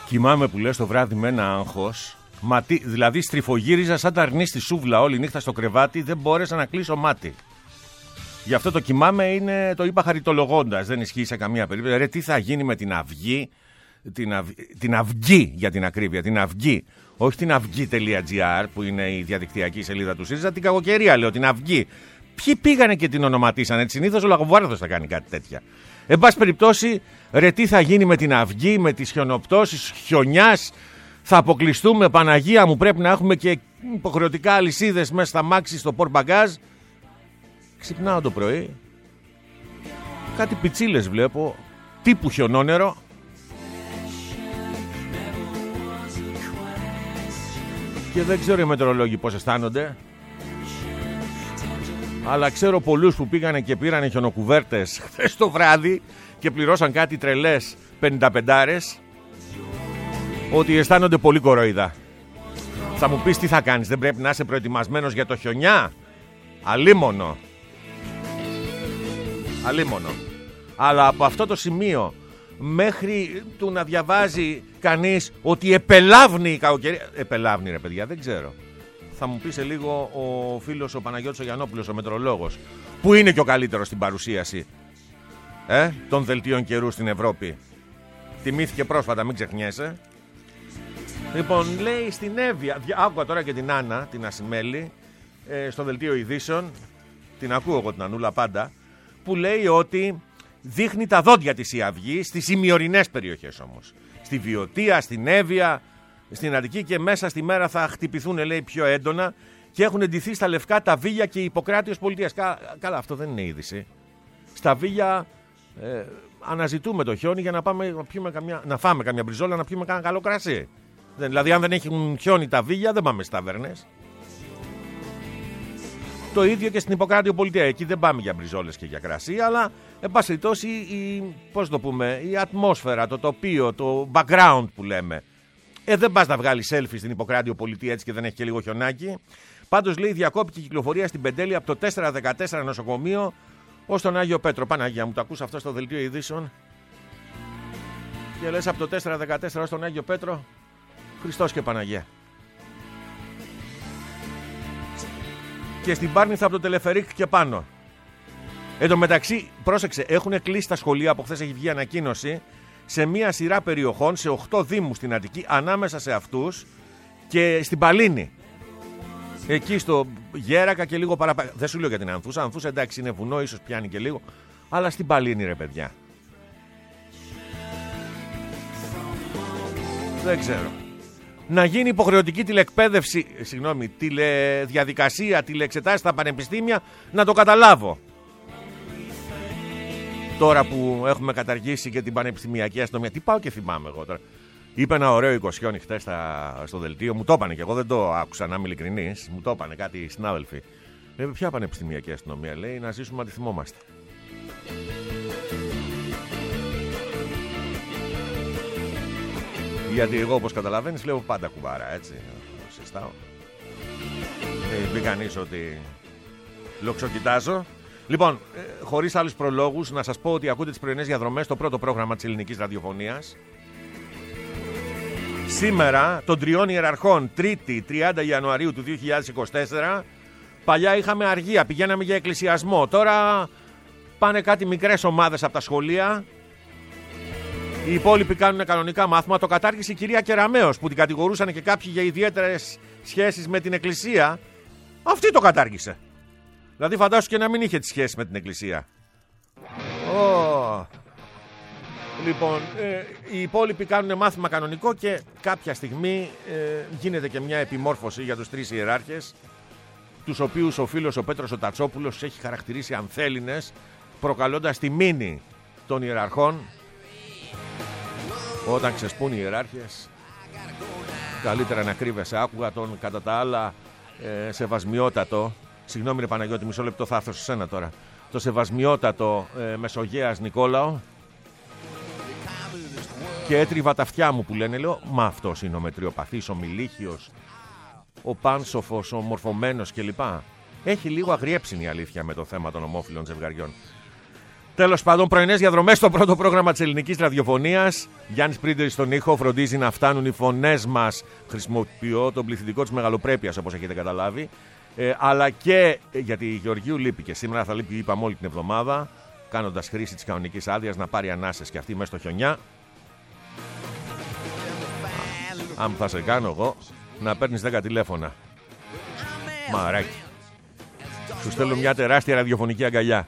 Κοιμάμαι που λες το βράδυ με ένα άγχος. Δηλαδή στριφογύριζα σαν τα αρνί στη σούβλα όλη νύχτα στο κρεβάτι, δεν μπόρεσα να κλείσω μάτι. Γι' αυτό το κοιμάμαι το είπα χαριτολογώντας, δεν ισχύει σε καμία περίπτωση. Ρε, τι θα γίνει με την Αυγή, την Αυγή για την ακρίβεια, την Αυγή. Όχι την αυγή.gr που είναι η διαδικτυακή σελίδα του ΣΥΡΙΖΑ, την κακοκαιρία λέω, την Αυγή. Ποιοι πήγανε και την ονοματίσανε, συνήθως ο Λαγοβάρδος θα κάνει κάτι τέτοια. Εν πάση περιπτώσει, ρε, τι θα γίνει με την Αυγή, με τις χιονοπτώσεις, χιονιάς, θα αποκλειστούμε, Παναγία μου, πρέπει να έχουμε και υποχρεωτικά αλυσίδες μέσα στα μάξι στο πορτμπαγκάζ. Ξυπνάω το πρωί, κάτι πιτσίλες βλέπω, τύπου χιονόνερο. Και δεν ξέρω οι μετεωρολόγοι πώς αισθάνονται, αλλά ξέρω πολλούς που πήγανε και πήρανε χιονοκουβέρτες χθες το βράδυ και πληρώσαν κάτι τρελές 55άρες, ότι αισθάνονται πολύ κοροϊδά. Θα μου πεις τι θα κάνεις, δεν πρέπει να είσαι προετοιμασμένος για το χιονιά? Αλίμονο. Αλλά από αυτό το σημείο μέχρι του να διαβάζει κανείς ότι επελάβνει η κακοκαιρία. Επελάβνει, ρε παιδιά, δεν ξέρω. Θα μου πει σε λίγο ο φίλος ο Παναγιώτης ο Γιαννόπουλος, ο μετρολόγος, που είναι και ο καλύτερος στην παρουσίαση των δελτίων καιρού στην Ευρώπη. Τιμήθηκε πρόσφατα, μην ξεχνιέσαι. Λοιπόν, λέει στην Εύβοια, άκουγα τώρα και την Άννα, την Ασημέλη, στο δελτίο ειδήσεων, την ακούω εγώ την Ανούλα πάντα, που λέει ότι δείχνει τα δόντια της η Αυγή στις ημιορεινές περιοχές όμως. Στη Βιωτία, στην Εύβοια, στην Αττική, και μέσα στη μέρα θα χτυπηθούν, λέει, πιο έντονα και έχουν εντυθεί στα λευκά τα Βίλια και η Ιπποκράτειος Πολιτείας. Καλά, αυτό δεν είναι είδηση. Στα Βίλια αναζητούμε το χιόνι για να πάμε να φάμε καμιά μπριζόλα, να πιούμε κανένα καλό κρασί. Δηλαδή, αν δεν έχουν χιόνι τα Βίλια, δεν πάμε στις ταβέρνες. Το ίδιο και στην Ιπποκράτειο Πολιτεία. Εκεί δεν πάμε για μπριζόλες και για κρασί, αλλά εν πάση περιπτώσει η ατμόσφαιρα, το τοπίο, το background που λέμε. Δεν πας να βγάλεις selfie στην Ιπποκράτειο Πολιτεία έτσι και δεν έχει και λίγο χιονάκι. Πάντως, λέει, διακόπηκε η κυκλοφορία στην Πεντέλη από το 414 νοσοκομείο ως τον Άγιο Πέτρο. Παναγία μου, το ακούς αυτό στο δελτίο ειδήσεων? Και λες από το 414 ως τον Άγιο Πέτρο, Χριστός και Παναγία. Και στην Πάρνηθα από το Τελεφερίκ και πάνω. Εν τω μεταξύ, πρόσεξε, έχουν κλείσει τα σχολεία, από χθες έχει βγει ανακοίνωση, σε μία σειρά περιοχών, σε 8 δήμους στην Αττική, ανάμεσα σε αυτούς και στην Παλίνη. Εκεί στο Γέρακα και λίγο παραπάνω. Δεν σου λέω για την Ανθούσα. Ανθούσα, εντάξει, είναι βουνό, ίσως πιάνει και λίγο. Αλλά στην Παλίνη, ρε παιδιά. Δεν ξέρω. Να γίνει υποχρεωτική τηλεκπαίδευση, τηλεδιαδικασία, τηλεεξετάσεις στα πανεπιστήμια, να το καταλάβω. Τώρα που έχουμε καταργήσει και την πανεπιστημιακή αστυνομία. Τι πάω και θυμάμαι εγώ τώρα. Είπε ένα ωραίο εικοσιόνι χτες στο δελτίο, μου το είπανε και εγώ δεν το άκουσα, να είμαι ειλικρινής. Μου το είπανε κάτι συνάδελφοι. Ποια πανεπιστημιακή αστυνομία? Λέει, να ζήσουμε να τη θυμόμαστε. Γιατί εγώ, όπως καταλαβαίνεις, λέω πάντα κουβάρα, έτσι. Συστάω. Μην κανείς ότι λοξοκοιτάζω. Λοιπόν, χωρίς άλλους προλόγους, να σας πω ότι ακούτε τις πρωινές διαδρομές, το πρώτο πρόγραμμα της ελληνικής ραδιοφωνίας. Σήμερα, των τριών ιεραρχών, Τρίτη, 30 Ιανουαρίου του 2024, παλιά είχαμε αργία, πηγαίναμε για εκκλησιασμό. Τώρα πάνε κάτι μικρές ομάδες από τα σχολεία. Οι υπόλοιποι κάνουν κανονικά μάθημα. Το κατάργησε η κυρία Κεραμέως, που την κατηγορούσαν και κάποιοι για ιδιαίτερες σχέσεις με την εκκλησία. Αυτή το κατάργησε. Δηλαδή φαντάσου και να μην είχε τις σχέσεις με την εκκλησία. Λοιπόν, οι υπόλοιποι κάνουν μάθημα κανονικό και κάποια στιγμή γίνεται και μια επιμόρφωση για τους τρεις ιεράρχες, τους οποίους ο φίλος ο Πέτρος ο Τατσόπουλος έχει χαρακτηρίσει ανθέληνες, προκαλώντας τη μήνυ των ιεραρχών. Όταν ξεσπούν οι ιεράρχες, καλύτερα να κρύβεσαι. Άκουγα τον κατά τα άλλα σεβασμιότατο, συγγνώμη ρε Παναγιώτη, μισό λεπτό, θα έρθω σε σένα τώρα, το σεβασμιότατο Μεσογέας Νικόλαο, και έτριβα τα αυτιά μου που λένε, λέω, μα αυτός είναι ο μετριοπαθής, ο Μιλίχιος, ο πάνσοφος, ο μορφωμένος κλπ. Έχει λίγο αγριέψινη η αλήθεια με το θέμα των ομόφυλων ζευγαριών. Τέλος πάντων, πρωινές διαδρομές στο πρώτο πρόγραμμα της ελληνικής ραδιοφωνίας. Γιάννης Πρίντερης στον ήχο, φροντίζει να φτάνουν οι φωνές μας. Χρησιμοποιώ τον πληθυντικό της μεγαλοπρέπειας, όπως έχετε καταλάβει. Αλλά και γιατί η Γεωργίου λείπει και σήμερα θα λείπει, είπαμε, όλη την εβδομάδα, κάνοντας χρήση της κανονικής άδειας να πάρει ανάσες και αυτή μέσα στο χιονιά. Αν θα σε κάνω εγώ να παίρνεις 10 τηλέφωνα. Μαράκι. Σου στέλνω μια τεράστια ραδιοφωνική αγκαλιά.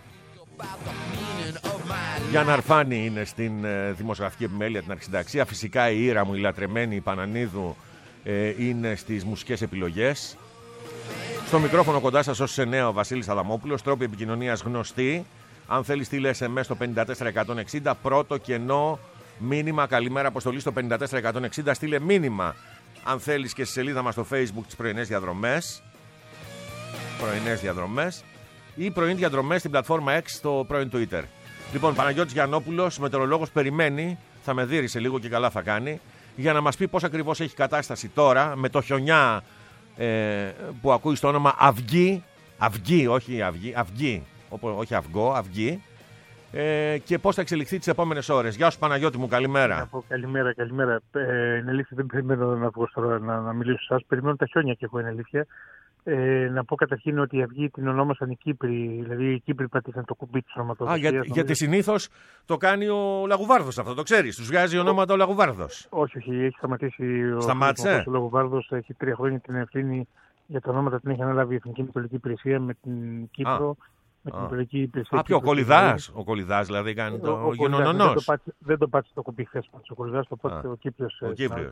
Γιάννα Αρφάνη είναι στην δημοσιογραφική επιμέλεια, την αρχισυνταξία. Φυσικά η Ήρα μου, η λατρεμένη, η Πανανίδου, είναι στις μουσικές επιλογές. Στο μικρόφωνο κοντά σας ως 9 ο Βασίλης Αδαμόπουλος. Τρόποι επικοινωνίας γνωστοί. Αν θέλεις στείλε SMS στο 54160. Πρώτο κενό μήνυμα. Καλημέρα, αποστολή στο 54160. Στείλε μήνυμα. Αν θέλεις και στη σελίδα μας στο Facebook τις πρωινές διαδρομές. Πρωινές διαδρομές. Ή πρωινές διαδρομές στην πλατφόρμα X στο πρώην Twitter. Λοιπόν, Παναγιώτης Γιαννόπουλος, μετεωρολόγος, περιμένει. Θα με δείρει σε λίγο και καλά θα κάνει. Για να μας πει πώς ακριβώς έχει κατάσταση τώρα με το χιονιά που ακούει στο όνομα Αυγή. Αυγή, όχι Αυγή. Αυγή. Όχι Αυγό, Αυγή. Και πώς θα εξελιχθεί τις επόμενες ώρες. Γεια σου Παναγιώτη μου, καλημέρα. Καλημέρα. Είναι αλήθεια, δεν περιμένω να βγω τώρα να μιλήσω σε εσάς. Περιμένω τα χιόνια και εγώ, είναι αλήθεια. Να πω καταρχήν ότι η Αυγή την ονόμασαν οι Κύπροι, δηλαδή οι Κύπροι πατήσαν το κουμπί της ονοματοδοσίας. Γιατί συνήθως το κάνει ο Λαγουβάρδος αυτό, το ξέρεις. Τους βγάζει ονόματα ο Λαγουβάρδος. Όχι, έχει σταματήσει. Σταμάτησε. Ο Λαγουβάρδος έχει 3 χρόνια την ευθύνη για τα ονόματα, την έχει αναλάβει η Εθνική Μητρολογική Υπηρεσία με την Κύπρο. Με την Μητρολογική Υπηρεσία. Ποιο, ο Κολιδάς δηλαδή κάνει το γενονονός. Δεν το πάτησε το κουμπί χθες. Ο Κολιδάς το πάτησε ο Κύπριος.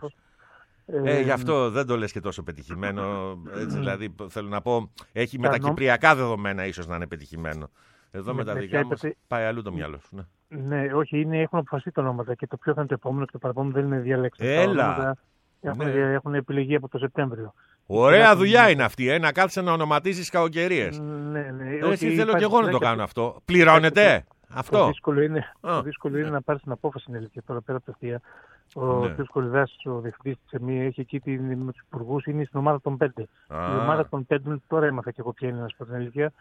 Γι' αυτό δεν το λες και τόσο πετυχημένο. Έτσι, δηλαδή, θέλω να πω, έχει με τα κυπριακά δεδομένα ίσως να είναι πετυχημένο. Εδώ με τα δικά μας πάει αλλού το μυαλό σου. Ναι, όχι, έχουν αποφασίσει τα ονόματα και το ποιο θα είναι το επόμενο και το παραπόμενο δεν είναι διαλέξιμο. Έλα! Έχουν επιλεγεί από το Σεπτέμβριο. Ωραία δουλειά είναι αυτή, να κάθεσαι να ονοματίζεις κακοκαιρίες. Ναι. Έτσι θέλω και εγώ να το κάνω αυτό. Πληρώνεται αυτό. Το δύσκολο είναι να πάρεις την απόφαση, είναι αλήθεια, τώρα πέρα από τα αστεία. Ο κ. Κολιδάς, ο διευθυντής της ΕΜΗ, έχει εκεί με τους υπουργούς, είναι στην ομάδα των 5. Η ομάδα των 5, τώρα έμαθα και εγώ ποια είναι, να σου πω την αλήθεια.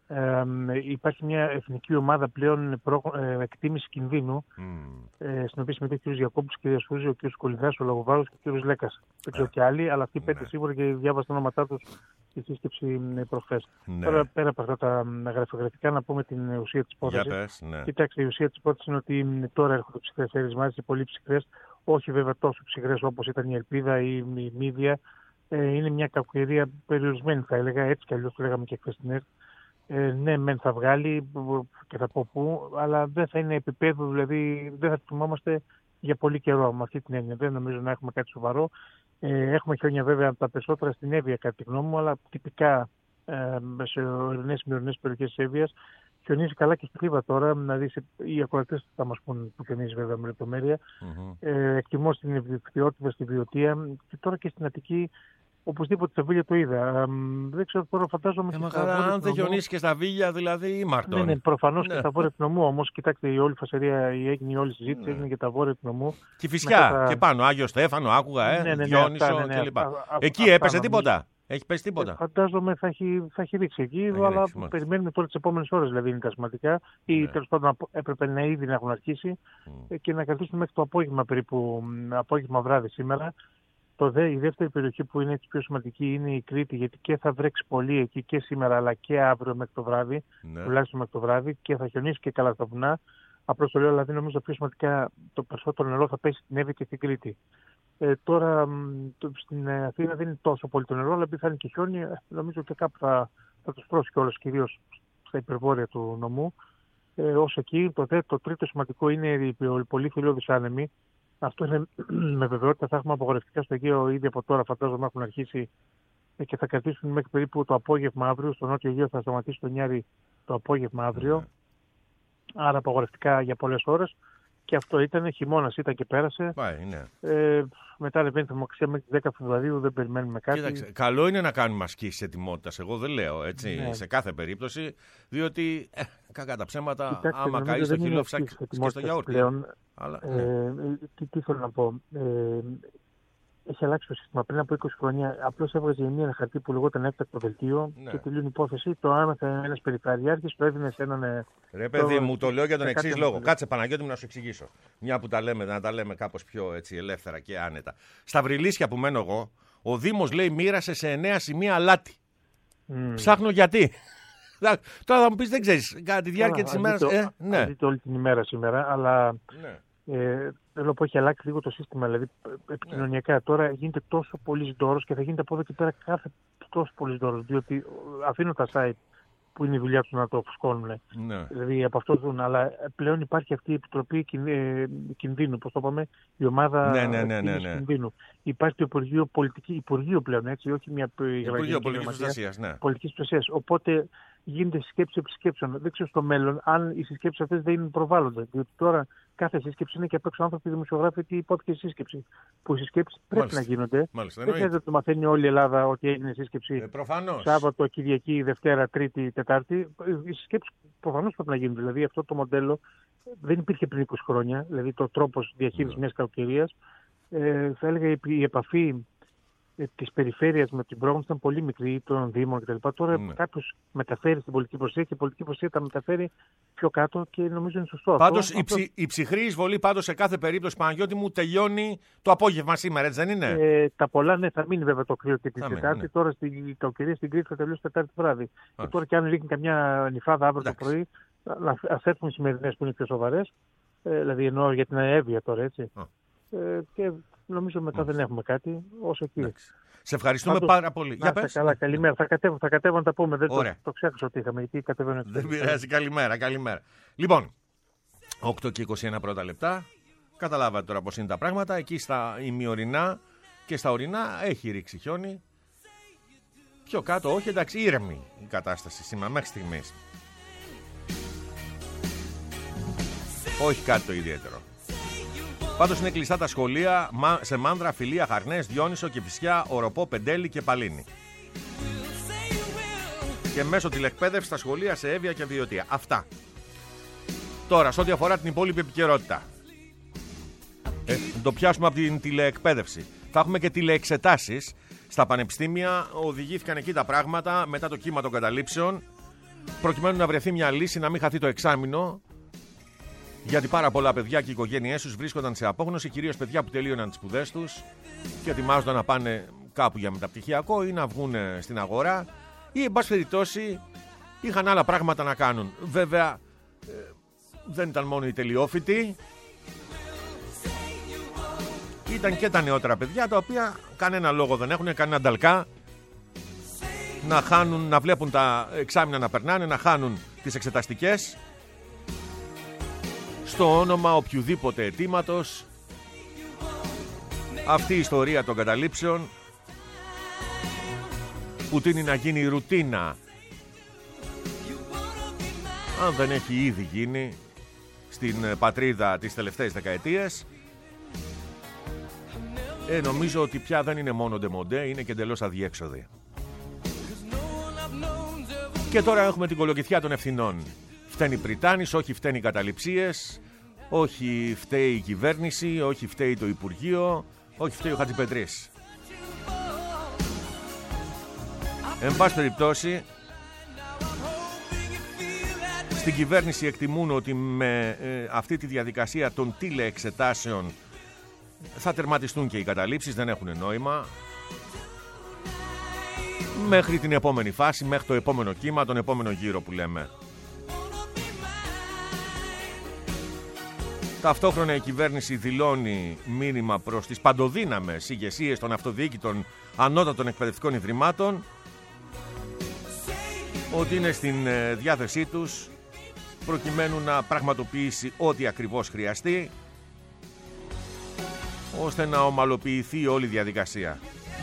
Υπάρχει μια εθνική ομάδα πλέον εκτίμηση κινδύνου, στην οποία συμμετέχει ο κ. Γιακόπουλος, ο κ. Σούζη, ο κ. Κολιδάς, ο Λαγοβάρος και ο κ. Λέκας. Δεν ξέρω και άλλοι, αλλά αυτοί οι 5 σίγουρα και διάβασα τα ονόματά τους στη σύσκεψη προχθές. Τώρα πέρα από αυτά τα γραφειογραφικά, να πούμε την ουσία της υπόθεσης. Κοιτάξτε, η ουσία της υπόθεσης είναι ότι τώρα έρχονται ψυχρές αίρες, πολύ ψυχρές. Όχι βέβαια τόσο ψυχρές όπως ήταν η Ελπίδα ή η Μύδια. Είναι μια κακοκαιρία περιορισμένη, θα έλεγα, έτσι κι αλλιώς το λέγαμε και χθες στην ΕΡΤ. Ναι, μεν θα βγάλει και θα πω πού, αλλά δεν θα είναι επίπεδο, δηλαδή δεν θα θυμόμαστε για πολύ καιρό με αυτή την έννοια. Δεν νομίζω να έχουμε κάτι σοβαρό. Έχουμε χιόνια βέβαια τα περισσότερα στην Εύβοια, κατά τη γνώμη μου, αλλά τυπικά σε ορεινές και μειωρινές περιοχές της Εύβοιας. Χιονίζει καλά και στη Θήβα τώρα, δηλαδή οι ακροατές θα μας πούν που χιονίζει βέβαια με λεπτομέρεια. Εκτιμώ στην Ευδιοκτήτηδα, στη Βιωτία και τώρα και στην Αττική. Οπωσδήποτε στα Βίλια το είδα. Δεν ξέρω τώρα, φαντάζομαι. Αν δεν χιονίσει και στα Βίλια, δηλαδή ή Μαρτών. Ναι, προφανώς και στα βόρεια του νομού. Όμως, κοιτάξτε, η όλη φασαρία, η όλη συζήτηση έγινε για τα βόρεια του νομού. Και φυσικά και πάνω, Άγιο Στέφανο, άκουγα, Διόνυσο κλπ. Εκεί έπεσε τίποτα. Έχει πέσει τίποτα. Φαντάζομαι θα έχει ρίξει εκεί, αλλά περιμένουμε τώρα τις επόμενες ώρες, δηλαδή είναι τα σημαντικά. Ή τέλος πάντων έπρεπε να ήδη να έχουν αρχίσει και να κρατήσουν μέχρι το απόγευμα περίπου, απόγευμα βράδυ σήμερα. Η δεύτερη περιοχή που είναι πιο σημαντική είναι η Κρήτη, γιατί και θα βρέξει πολύ εκεί και σήμερα, αλλά και αύριο μέχρι το βράδυ, τουλάχιστον μέχρι το βράδυ, και θα χιονίσει και καλά στα βουνά. Απλώς το λέω, δηλαδή νομίζω πιο σημαντικά το περισσότερο νερό θα πέσει στην Εύβοια και στην Κρήτη. Τώρα στην Αθήνα δεν είναι τόσο πολύ το νερό, αλλά επειδή θα είναι και χιόνι, νομίζω και κάπου θα τους τρώσει κιόλας, κυρίως στα υπερβόρεια του νομού. Ως εκεί, το τρίτο σημαντικό είναι η πολύ θηλώδης άνεμη. Αυτό είναι με βεβαιότητα, θα έχουμε απογορευτικά στο Αιγαίο ήδη από τώρα, φαντάζομαι έχουν αρχίσει και θα κρατήσουν μέχρι περίπου το απόγευμα αύριο. Στο Νότιο Αιγαίο θα σταματήσει το Νιάρη το απόγευμα αύριο. Άρα απογορευτικά για πολλές ώρες. Και αυτό ήταν, χειμώνας ήταν και πέρασε. Μετά ανεβαίνει η θερμοκρασία μέχρι τις 10 Φεβρουαρίου, δεν περιμένουμε κάτι. Κοίταξε, καλό είναι να κάνουμε ασκήσεις ετοιμότητας. Εγώ δεν λέω έτσι, σε κάθε περίπτωση, διότι κακά τα ψέματα, κοιτάξτε, άμα καείς στο χείλο και στο γιαούρτι. Πλέον, τι θέλω να πω. έχει αλλάξει το σύστημα. Πριν από 20 χρόνια απλώς έβγαζε ένα χαρτί που λεγόταν έκτακτο δελτίο και τελείωνε η υπόθεση. Το άμεθε ένας περιφερειάρχης, το έδινε σε έναν. Ρε παιδί μου, το λέω για τον εξής λόγο. Κάτσε Παναγιώτη μου να σου εξηγήσω. Μια που να τα λέμε κάπως πιο έτσι, ελεύθερα και άνετα. Στα Βρυλίσια που μένω εγώ, ο Δήμος λέει μοίρασε σε 9 σημεία αλάτι. Ψάχνω γιατί. Τώρα θα μου πεις δεν ξέρεις. Κατά τη διάρκεια της ημέρας. Ναι. Δείτε όλη την ημέρα σήμερα, αλλά. Ναι. Θέλω να πω, έχει αλλάξει λίγο το σύστημα. Δηλαδή, επικοινωνιακά τώρα γίνεται τόσο πολύ δώρος και θα γίνεται από εδώ και πέρα κάθε τόσο πολύ δώρος. Διότι αφήνω τα site που είναι η δουλειά του να το φουσκώνουν. Ναι. Δηλαδή από αυτό ζουν. Αλλά πλέον υπάρχει αυτή η επιτροπή κινδύνου. Πώς το είπαμε, η ομάδα κινδύνου. Υπάρχει το Υπουργείο πλέον, έτσι, όχι μια Υπουργείο Πολιτικής Προστασίας. Ναι. Πολιτικής Προστασίας. Οπότε γίνεται συσκέψη επισκέψεων. Δεν ξέρω στο μέλλον αν οι συσκέψεις αυτές δεν προβάλλονται. Διότι τώρα κάθε σύσκεψη είναι και απ' έξω άνθρωποι δημοσιογράφοι τι υπόθηκε σύσκεψη. Που οι συσκέψεις πρέπει να γίνονται. Μάλιστα, δεν χρειάζεται να το μαθαίνει όλη η Ελλάδα ότι έγινε σύσκεψη Σάββατο, Κυριακή, Δευτέρα, Τρίτη, Τετάρτη. Οι συσκέψεις προφανώς πρέπει να γίνονται. Δηλαδή αυτό το μοντέλο δεν υπήρχε πριν 20 χρόνια. Δηλαδή το τρόπος διαχείρισης μιας κακοκαιρίας. Θα έλεγα η επαφή της περιφέρειας με την πρόγνωση ήταν πολύ μικρή, των Δήμων κτλ. Τώρα κάποιος μεταφέρει στην πολιτική προστασία και η πολιτική προστασία τα μεταφέρει πιο κάτω και νομίζω είναι σωστό. Πάντως η ψυχρή εισβολή πάντως σε κάθε περίπτωση, Παναγιώτη μου, τελειώνει το απόγευμα σήμερα, έτσι δεν είναι? Τα πολλά ναι, θα μείνει βέβαια το κρύο και την Τετάρτη. Ναι. Τώρα στην κακοκαιρία στην Κρήτη θα τελειώσει Τετάρτη βράδυ. Και τώρα και αν ρίχνει καμιά νυφάδα αύριο το πρωί, ας έρθουν οι σημερινές που είναι πιο σοβαρές. Δηλαδή εννοώ για την Εύβοια τώρα, έτσι. Και νομίζω μετά δεν έχουμε κάτι, όσο εκεί. Σε ευχαριστούμε πάρα πολύ. Για πες. Καλά, καλημέρα. Θα κατέβω να τα πούμε. Δεν το ξέχασα ότι είχαμε, γιατί κατεβαίνω. Δεν πειράζει. Καλημέρα. Λοιπόν, 8 και 21 πρώτα λεπτά. Καταλάβατε τώρα πώς είναι τα πράγματα. Εκεί στα ημιορεινά και στα ορεινά έχει ρίξει χιόνι. Πιο κάτω όχι, εντάξει, ήρεμη η κατάσταση σήμερα μέχρι στιγμής. Όχι κάτι το ιδιαίτερο. Πάντως είναι κλειστά τα σχολεία σε Μάνδρα, Φιλία, Χαρνές, Διόνυσο, Κηφισιά, Οροπό, Πεντέλη και Παλίνη. Και μέσω τηλεκπαίδευση στα σχολεία σε Εύβοια και Βιωτία. Αυτά. Τώρα, σε ό,τι αφορά την υπόλοιπη επικαιρότητα. Το πιάσουμε από την τηλεκπαίδευση. Θα έχουμε και τηλεεξετάσεις στα πανεπιστήμια. Οδηγήθηκαν εκεί τα πράγματα μετά το κύμα των καταλήψεων, προκειμένου να βρεθεί μια λύση να μην χαθεί το εξάμηνο. Γιατί πάρα πολλά παιδιά και οι οικογένειές τους βρίσκονταν σε απόγνωση, κυρίως παιδιά που τελείωναν τις σπουδές τους και ετοιμάζονταν να πάνε κάπου για μεταπτυχιακό ή να βγουν στην αγορά ή, εν πάση περιπτώσει, είχαν άλλα πράγματα να κάνουν. Βέβαια, δεν ήταν μόνο οι τελειόφοιτοι, ήταν και τα νεότερα παιδιά, τα οποία κανένα λόγο δεν έχουν, κανένα νταλκά να βλέπουν τα εξάμηνα να περνάνε, να χάνουν τις εξεταστικές στο όνομα οποιουδήποτε αιτήματος. Αυτή η ιστορία των καταλήψεων που τείνει να γίνει ρουτίνα, αν δεν έχει ήδη γίνει στην πατρίδα τις τελευταίες δεκαετίες, νομίζω ότι πια δεν είναι μόνο ντεμοντέ, είναι και εντελώς αδιέξοδη. Και τώρα έχουμε την κολοκυθιά των ευθυνών. Φταίνει Πριτάνης, όχι φταίνει οι καταληψίες, όχι φταίει η κυβέρνηση, όχι φταίει το Υπουργείο, όχι φταίει ο Χατζηπετρής. Εν πάση περιπτώσει, στην κυβέρνηση εκτιμούν ότι με αυτή τη διαδικασία των τηλεεξετάσεων θα τερματιστούν και οι καταλήψεις, δεν έχουν νόημα. Μέχρι την επόμενη φάση, μέχρι το επόμενο κύμα, τον επόμενο γύρο που λέμε. Ταυτόχρονα η κυβέρνηση δηλώνει μήνυμα προς τις παντοδύναμες ηγεσίες των αυτοδιοίκητων ανώτατων εκπαιδευτικών ιδρυμάτων ότι είναι στην διάθεσή τους προκειμένου να πραγματοποιήσει ό,τι ακριβώς χρειαστεί ώστε να ομαλοποιηθεί όλη η διαδικασία.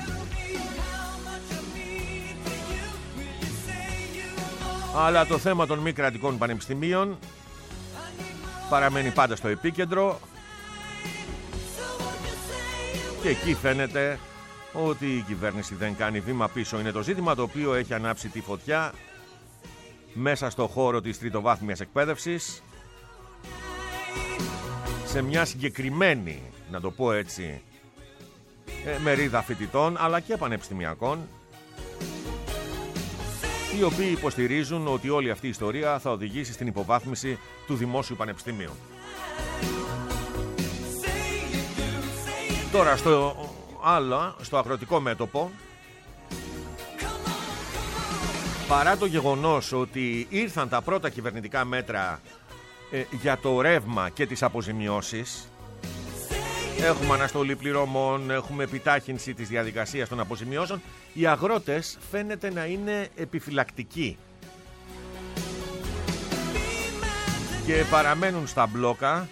Αλλά το θέμα των μη κρατικών πανεπιστημίων παραμένει πάντα στο επίκεντρο και εκεί φαίνεται ότι η κυβέρνηση δεν κάνει βήμα πίσω. Είναι το ζήτημα το οποίο έχει ανάψει τη φωτιά μέσα στο χώρο της τριτοβάθμιας εκπαίδευσης σε μια συγκεκριμένη, να το πω έτσι, μερίδα φοιτητών αλλά και πανεπιστημιακών, οι οποίοι υποστηρίζουν ότι όλη αυτή η ιστορία θα οδηγήσει στην υποβάθμιση του δημόσιου πανεπιστημίου. Τώρα στο αγροτικό μέτωπο, παρά το γεγονός ότι ήρθαν τα πρώτα κυβερνητικά μέτρα για το ρεύμα και τις αποζημιώσεις, έχουμε αναστολή πληρωμών, έχουμε επιτάχυνση της διαδικασίας των αποζημιώσεων, οι αγρότες φαίνεται να είναι επιφυλακτικοί και παραμένουν στα μπλόκα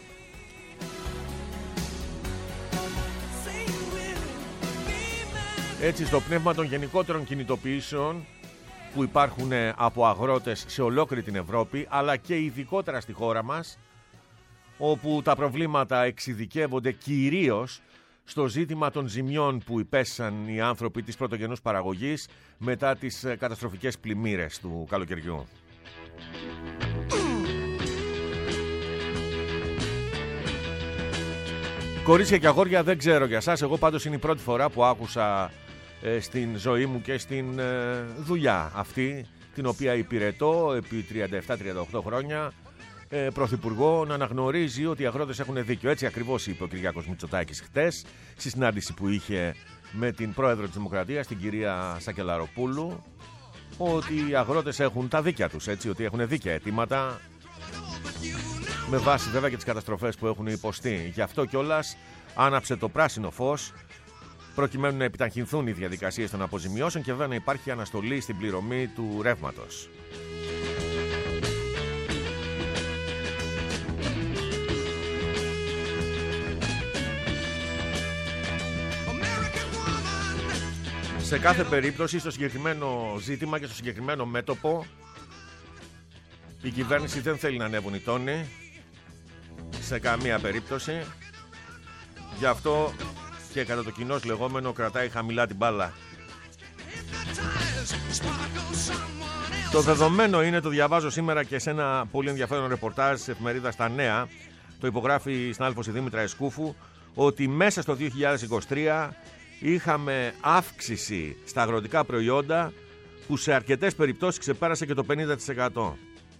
έτσι στο πνεύμα των γενικότερων κινητοποιήσεων που υπάρχουν από αγρότες σε ολόκληρη την Ευρώπη, αλλά και ειδικότερα στη χώρα μας, όπου τα προβλήματα εξειδικεύονται κυρίως στο ζήτημα των ζημιών που υπέσαν οι άνθρωποι της πρωτογενούς παραγωγής μετά τις καταστροφικές πλημμύρες του καλοκαιριού. Κορίτσια και αγόρια, δεν ξέρω για σας, εγώ πάντως είναι η πρώτη φορά που άκουσα στην ζωή μου και στην δουλειά αυτή, την οποία υπηρετώ επί 37-38 χρόνια, πρωθυπουργό, να αναγνωρίζει ότι οι αγρότες έχουν δίκιο. Έτσι ακριβώς είπε ο Κυριάκος Μητσοτάκης χτες στη συνάντηση που είχε με την πρόεδρο της Δημοκρατίας, την κυρία Σακελαροπούλου, ότι οι αγρότες έχουν τα δίκια τους, έτσι, ότι έχουν δίκαια αιτήματα, με βάση βέβαια και τις καταστροφές που έχουν υποστεί. Γι' αυτό κιόλας άναψε το πράσινο φως, προκειμένου να επιταχυνθούν οι διαδικασίες των αποζημιώσεων και βέβαια να υπάρχει αναστολή στην πληρωμή του ρεύματος. Σε κάθε περίπτωση, στο συγκεκριμένο ζήτημα και στο συγκεκριμένο μέτωπο, η κυβέρνηση δεν θέλει να ανέβουν οι τόνοι σε καμία περίπτωση. Γι' αυτό και κατά το κοινώς λεγόμενο κρατάει χαμηλά την μπάλα. Το δεδομένο είναι, το διαβάζω σήμερα και σε ένα πολύ ενδιαφέρον ρεπορτάζ της εφημερίδας Τα Νέα, το υπογράφει η συνάδελφος η Δήμητρα Εσκούφου, ότι μέσα στο 2023 είχαμε αύξηση στα αγροτικά προϊόντα που σε αρκετές περιπτώσεις ξεπέρασε και το 50%.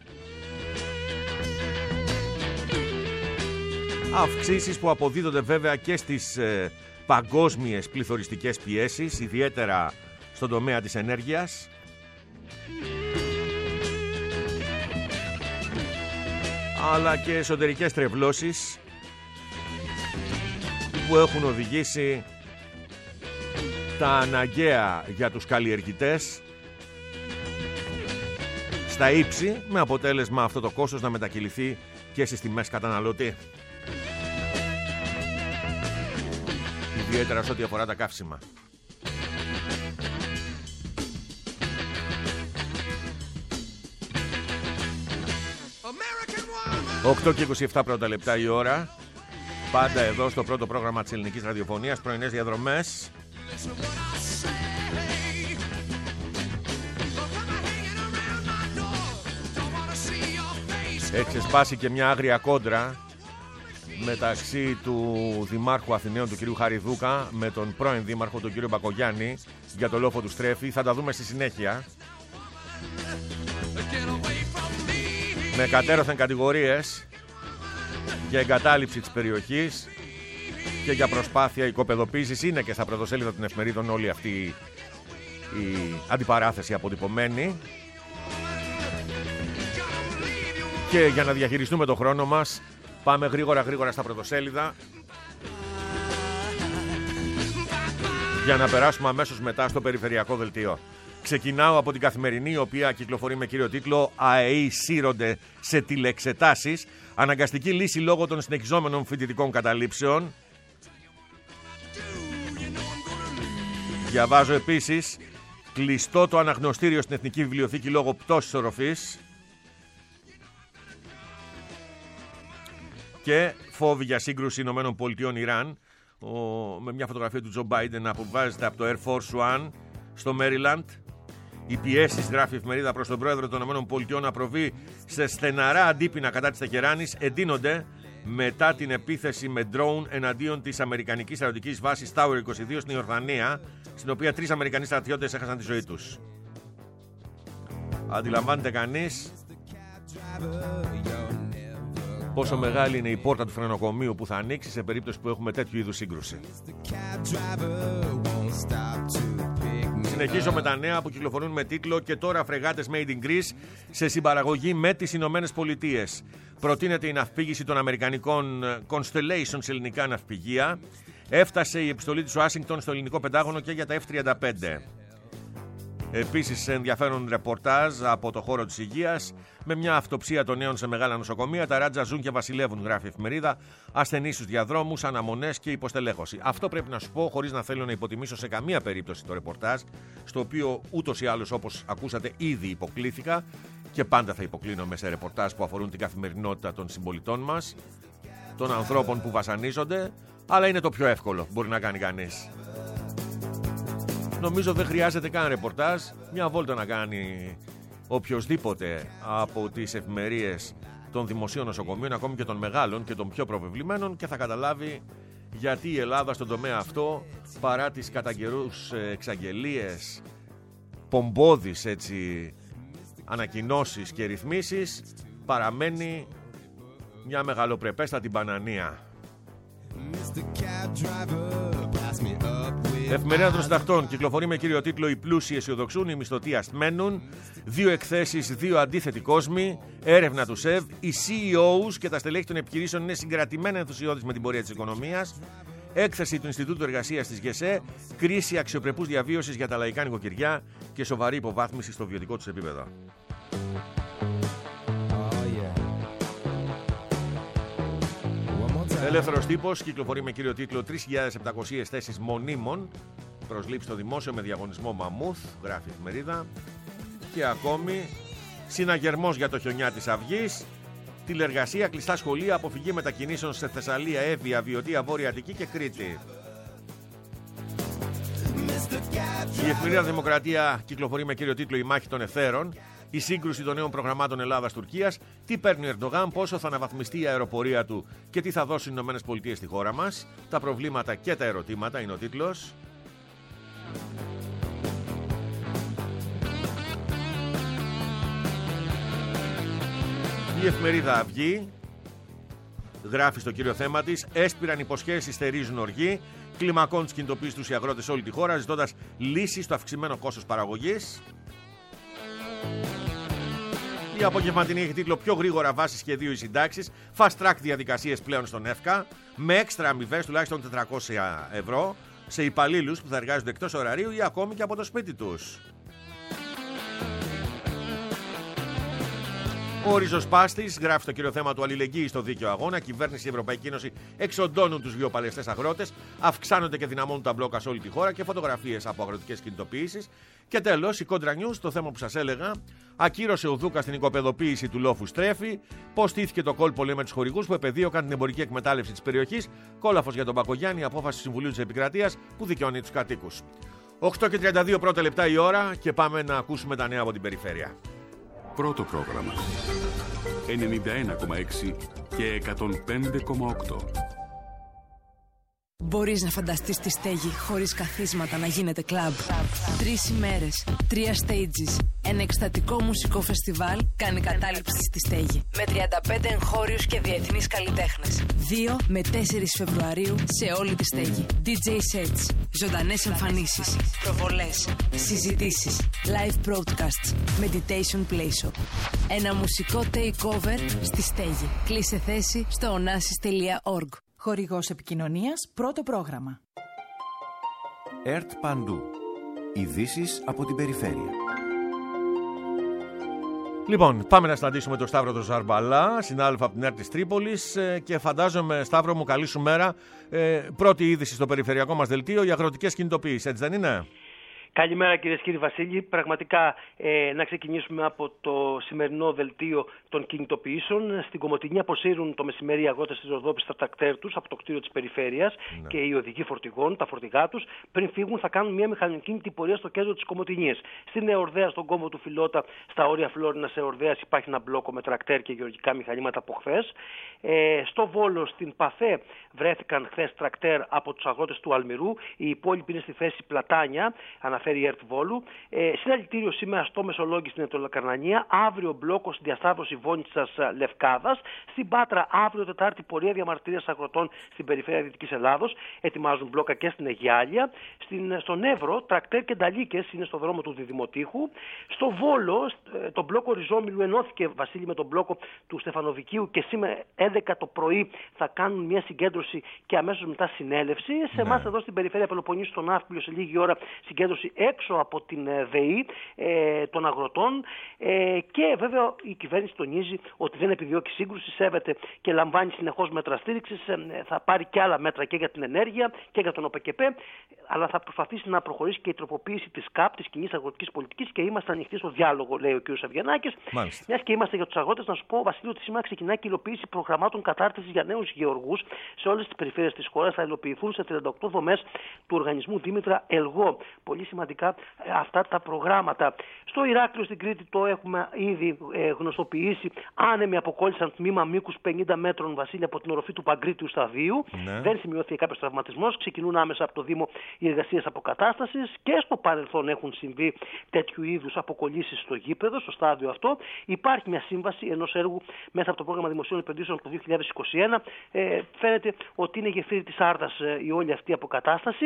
Αυξήσεις που αποδίδονται βέβαια και στις παγκόσμιες πληθωριστικές πιέσεις, ιδιαίτερα στον τομέα της ενέργειας, αλλά και εσωτερικές τρευλώσεις που έχουν οδηγήσει τα αναγκαία για τους καλλιεργητές στα ύψη, με αποτέλεσμα αυτό το κόστος να μετακυληθεί και στις τιμές καταναλωτή. Ιδιαίτερα σε ό,τι αφορά τα καύσιμα. Οκτώ και 27 πρώτα λεπτά η ώρα. Πάντα εδώ στο πρώτο πρόγραμμα της ελληνικής ραδιοφωνίας, πρωινές διαδρομές. Έχει ξεσπάσει και μια άγρια κόντρα μεταξύ του Δημάρχου Αθηναίων, του κυρίου Χαριδούκα, με τον πρώην Δήμαρχο, τον κύριο Μπακογιάννη, για το λόφο του Στρέφη. Θα τα δούμε στη συνέχεια. Με κατέρωθεν κατηγορίες για εγκατάλειψη της περιοχής και για προσπάθεια οικοπεδοποίησης. Είναι και στα πρωτοσέλιδα των εφημερίδων όλη αυτή η αντιπαράθεση αποτυπωμένη. Και για να διαχειριστούμε το χρόνο μας, πάμε γρήγορα στα πρωτοσέλιδα για να περάσουμε αμέσως μετά στο περιφερειακό δελτίο. Ξεκινάω από την Καθημερινή, η οποία κυκλοφορεί με κύριο τίτλο «ΑΕΗ σύρονται σε τηλεξετάσεις. Αναγκαστική λύση λόγω των συνεχιζόμενων φοιτητικών καταλήψεων». Διαβάζω επίσης «Κλειστό το αναγνωστήριο στην Εθνική Βιβλιοθήκη λόγω πτώσης οροφής». Και φόβοι για σύγκρουση ΗΠΑ-Ιράν, με μια φωτογραφία του Τζο Μπάιντεν να αποβάζεται από το Air Force One στο Μέριλαντ. Οι πιέσεις, γράφει η εφημερίδα, προς τον πρόεδρο των ΗΠΑ να προβεί σε στεναρά αντίπεινα κατά της Τεχεράνης εντείνονται μετά την επίθεση με drone εναντίον της αμερικανικής στρατιωτικής βάσης Tower 22 στην Ιορδανία, στην οποία 3 Αμερικανοί στρατιώτες έχασαν τη ζωή τους. Αντιλαμβάνεται κανείς πόσο μεγάλη είναι η πόρτα του φρενοκομείου που θα ανοίξει σε περίπτωση που έχουμε τέτοιου είδους σύγκρουση. Συνεχίζω με τα νέα που κυκλοφορούν με τίτλο «Και τώρα φρεγάτες Made in Greece» σε συμπαραγωγή με τις Ηνωμένες Πολιτείες. Προτείνεται η ναυπήγηση των αμερικανικών Constellation σε ελληνικά ναυπηγεία. Έφτασε η επιστολή της Ουάσιγκτον στο ελληνικό Πεντάγωνο και για τα F-35. Επίσης, ενδιαφέρον ρεπορτάζ από το χώρο της υγείας με μια αυτοψία των νέων σε μεγάλα νοσοκομεία. Τα ράτζα ζουν και βασιλεύουν, γράφει η εφημερίδα. Ασθενείς στους διαδρόμους, αναμονές και υποστελέχωση. Αυτό πρέπει να σου πω, χωρίς να θέλω να υποτιμήσω σε καμία περίπτωση το ρεπορτάζ, στο οποίο ούτως ή άλλως, όπως ακούσατε, ήδη υποκλήθηκα και πάντα θα υποκλίνομαι σε ρεπορτάζ που αφορούν την καθημερινότητα των συμπολιτών μας, των ανθρώπων που βασανίζονται, αλλά είναι το πιο εύκολο που μπορεί να κάνει κανείς. Νομίζω δεν χρειάζεται καν ρεπορτάζ, μια βόλτα να κάνει οποιοσδήποτε από τις εφημερίες των δημοσίων νοσοκομείων, ακόμη και των μεγάλων και των πιο προβεβλημένων, και θα καταλάβει γιατί η Ελλάδα στον τομέα αυτό, παρά τις κατά καιρούς εξαγγελίες, πομπώδεις έτσι ανακοινώσεις και ρυθμίσεις, παραμένει μια μεγαλοπρεπέστατη μπανανία. Εφημερίδα των Συντακτών κυκλοφορεί με κύριο τίτλο «Οι πλούσιοι αισιοδοξούν, οι μισθωτοί ασθμένουν». 2 εκθέσεις, 2 αντίθετοι κόσμοι. Έρευνα του ΣΕΒ. Οι CEOs και τα στελέχη των επιχειρήσεων είναι συγκρατημένα ενθουσιώδεις με την πορεία της οικονομίας. Έκθεση του Ινστιτούτου Εργασίας της ΓΕΣΕ. Κρίση αξιοπρεπούς διαβίωσης για τα λαϊκά νοικοκυριά και σοβαρή υποβάθμιση στο βιωτικό τους επίπεδο. Ελεύθερος τύπος κυκλοφορεί με κύριο τίτλο 3.700 θέσεις μονίμων. Προσλήψει στο δημόσιο με διαγωνισμό μαμούθ, γράφει η εφημερίδα. Και ακόμη συναγερμός για το χιονιά της Αυγής. Τηλεργασία, κλειστά σχολεία, αποφυγή μετακινήσεων σε Θεσσαλία, Εύβοια, Βιωτία, Βόρεια Αττική και Κρήτη. Η εφημερίδα Δημοκρατία κυκλοφορεί με κύριο τίτλο «Η μάχη των ευθέρων». Η σύγκρουση των νέων προγραμμάτων Ελλάδα-Τουρκίας, τι παίρνει ο Ερντογάν, πόσο θα αναβαθμιστεί η αεροπορία του και τι θα δώσουν οι ΗΠΑ στη χώρα μας. Τα προβλήματα και τα ερωτήματα είναι ο τίτλος. Η εφημερίδα Αυγή γράφει στο κύριο θέμα της: έσπηραν υποσχέσεις, στερίζουν οργή. Κλιμακών της κινητοποίησης τους οι αγρότες σε όλη τη χώρα, ζητώντας λύσεις στο αυξημένο κόστος παραγωγής. Η απογευματινή έχει τίτλο «Πιο γρήγορα βάση σχεδίου οι συντάξεις». Fast track διαδικασίες πλέον στον ΕΦΚΑ, με έξτρα αμοιβές τουλάχιστον 400 ευρώ σε υπαλλήλους που θα εργάζονται εκτός ωραρίου ή ακόμη και από το σπίτι τους. Ο ριζοσπάστης γράφει στο κύριο θέμα του αλληλεγγύη στο δίκαιο αγώνα. Κυβέρνηση και Ευρωπαϊκή Ένωση εξοντώνουν τους βιοπαλαιστές αγρότες, αυξάνονται και δυναμώνουν τα μπλόκα σε όλη τη χώρα και φωτογραφίες από αγροτικές κινητοποιήσεις. Και τέλος, η Contra News, το θέμα που σας έλεγα, ακύρωσε ο Δούκας την οικοπεδοποίηση του λόφου Στρέφη. Πώς στήθηκε το κόλπο, λέει, με τους χορηγούς που επεδίωκαν την εμπορική εκμετάλλευση της περιοχής. Κόλαφος για τον Μπακογιάννη, απόφαση του Συμβουλίου της Επικρατείας που δικαιώνει τους κατοίκους. 8:32 πρώτα λεπτά η ώρα και πάμε να ακούσουμε τα νέα από την περιφέρεια. Πρώτο πρόγραμμα 91,6 και 105,8. Μπορείς να φανταστείς τη στέγη χωρίς καθίσματα να γίνεται κλαμπ. 3 ημέρες, 3 stages. Ένα εκστατικό μουσικό φεστιβάλ κάνει κατάληψη στη στέγη. Με 35 εγχώριους και διεθνείς καλλιτέχνες. 2 με 4 Φεβρουαρίου σε όλη τη στέγη. DJ sets, ζωντανές εμφανίσεις, προβολές, συζητήσεις, live broadcasts, meditation play shop. Ένα μουσικό takeover στη στέγη. Κλείσε θέση στο onassis.org. Χορηγός επικοινωνίας, πρώτο πρόγραμμα. ΕΡΤ Παντού. Ειδήσεις από την περιφέρεια. Λοιπόν, πάμε να συναντήσουμε τον Σταύρο τον Ζαρμπαλά, συνάδελφο από την ΕΡΤ της Τρίπολης, και φαντάζομαι, Σταύρο μου, καλή σου μέρα. Πρώτη είδηση στο περιφερειακό μας δελτίο, οι αγροτικές κινητοποιήσεις, έτσι δεν είναι? Καλημέρα κυρίες και κύριοι. Βασίλη. Πραγματικά να ξεκινήσουμε από το σημερινό δελτίο των κινητοποιήσεων. Στην Κομοτηνή αποσύρουν το μεσημέρι οι αγρότες της Ροδόπης τα τρακτέρ τους από το κτίριο της περιφέρειας και οι οδηγοί φορτηγών, τα φορτηγά τους. Πριν φύγουν θα κάνουν μια μηχανοκίνητη πορεία στο κέντρο της Κομοτηνής. Στην Εορδαία, στον κόμβο του Φιλότα, στα όρια Φλόρινας Εορδαίας υπάρχει ένα μπλόκο με τρακτέρ και γεωργικά μηχανήματα από χθες. Στο Βόλο, στην Παθέ, βρέθηκαν χθες τρακτέρ από τους αγρότες του Αλμυρού. Οι υπόλοιποι είναι στη θέση Πλατάνια, αναφέρει η ΕΡΤ Βόλου. Συλλαλητήριο σήμερα στο Μεσολόγγι στην Ετωλοκαρνανία. Αύριο μπλόκο στη διασταύρωση Βόνιτσας Λευκάδας. Στην Πάτρα, αύριο Τετάρτη, πορεία διαμαρτυρίας αγροτών στην περιφέρεια Δυτικής Ελλάδος. Ετοιμάζουν μπλόκα και στην Αιγιάλια. Στον Εύρο, τρακτέρ και νταλίκες είναι στο δρόμο του Διδημοτήχου. Στο Βόλο, το μπλόκο Ριζόμιλου ενώθηκε, Βασίλη, με τον μπλόκο του Στεφανοβικίου και σήμερα 11 το πρωί θα κάνουν μια συγκέντρωση και αμέσως μετά συνέλευση. Σε εμάς εδώ στην περιφέρεια Πελοποννήσου, στον Ναύπλιο, σε λίγη ώρα συγκέντρωση έξω από την ΔΕΗ των αγροτών. Και βέβαια η κυβέρνηση τονίζει ότι δεν επιδιώκει σύγκρουση, σέβεται και λαμβάνει συνεχώς μέτρα στήριξης. Θα πάρει και άλλα μέτρα και για την ενέργεια και για τον ΟΠΕΚΕΠ, αλλά θα προσπαθήσει να προχωρήσει και η τροποποίηση της ΚΑΠ, της κοινής αγροτικής πολιτικής, και είμαστε ανοιχτοί στο διάλογο, λέει ο κ. Αυγενάκης. Μιας και είμαστε για τους αγρότες, να σου πω, Βασίλη, ότι σήμερα ξεκινάει και η υλοποίηση προγραμμάτων κατάρτισης για νέους γεωργούς σε όλες τις περιφέρειες της χώρας. Θα υλοποιηθούν σε 38 δομές του οργανισμού Δήμητρα Ελγό. Πολύ σημαντικά αυτά τα προγράμματα. Στο Ηράκλειο, στην Κρήτη, το έχουμε ήδη γνωστοποιήσει. Άνεμοι αποκόλλησαν τμήμα μήκους 50 μέτρων, Βασίλη, από την οροφή του Παγκρίτιου σταδίου. Δεν σημειώθηκε κάποιος τραυματισμός. Ξεκινούν άμεσα από το Δήμο οι εργασίες αποκατάστασης και στο παρελθόν έχουν συμβεί τέτοιου είδους αποκολλήσεις στο γήπεδο, στο στάδιο αυτό. Υπάρχει μια σύμβαση ενός έργου μέσα από το πρόγραμμα δημοσίων επενδύσεων από το 2021. Φαίνεται ότι είναι γεφύρι της Άρδας η όλη αυτή αποκατάσταση.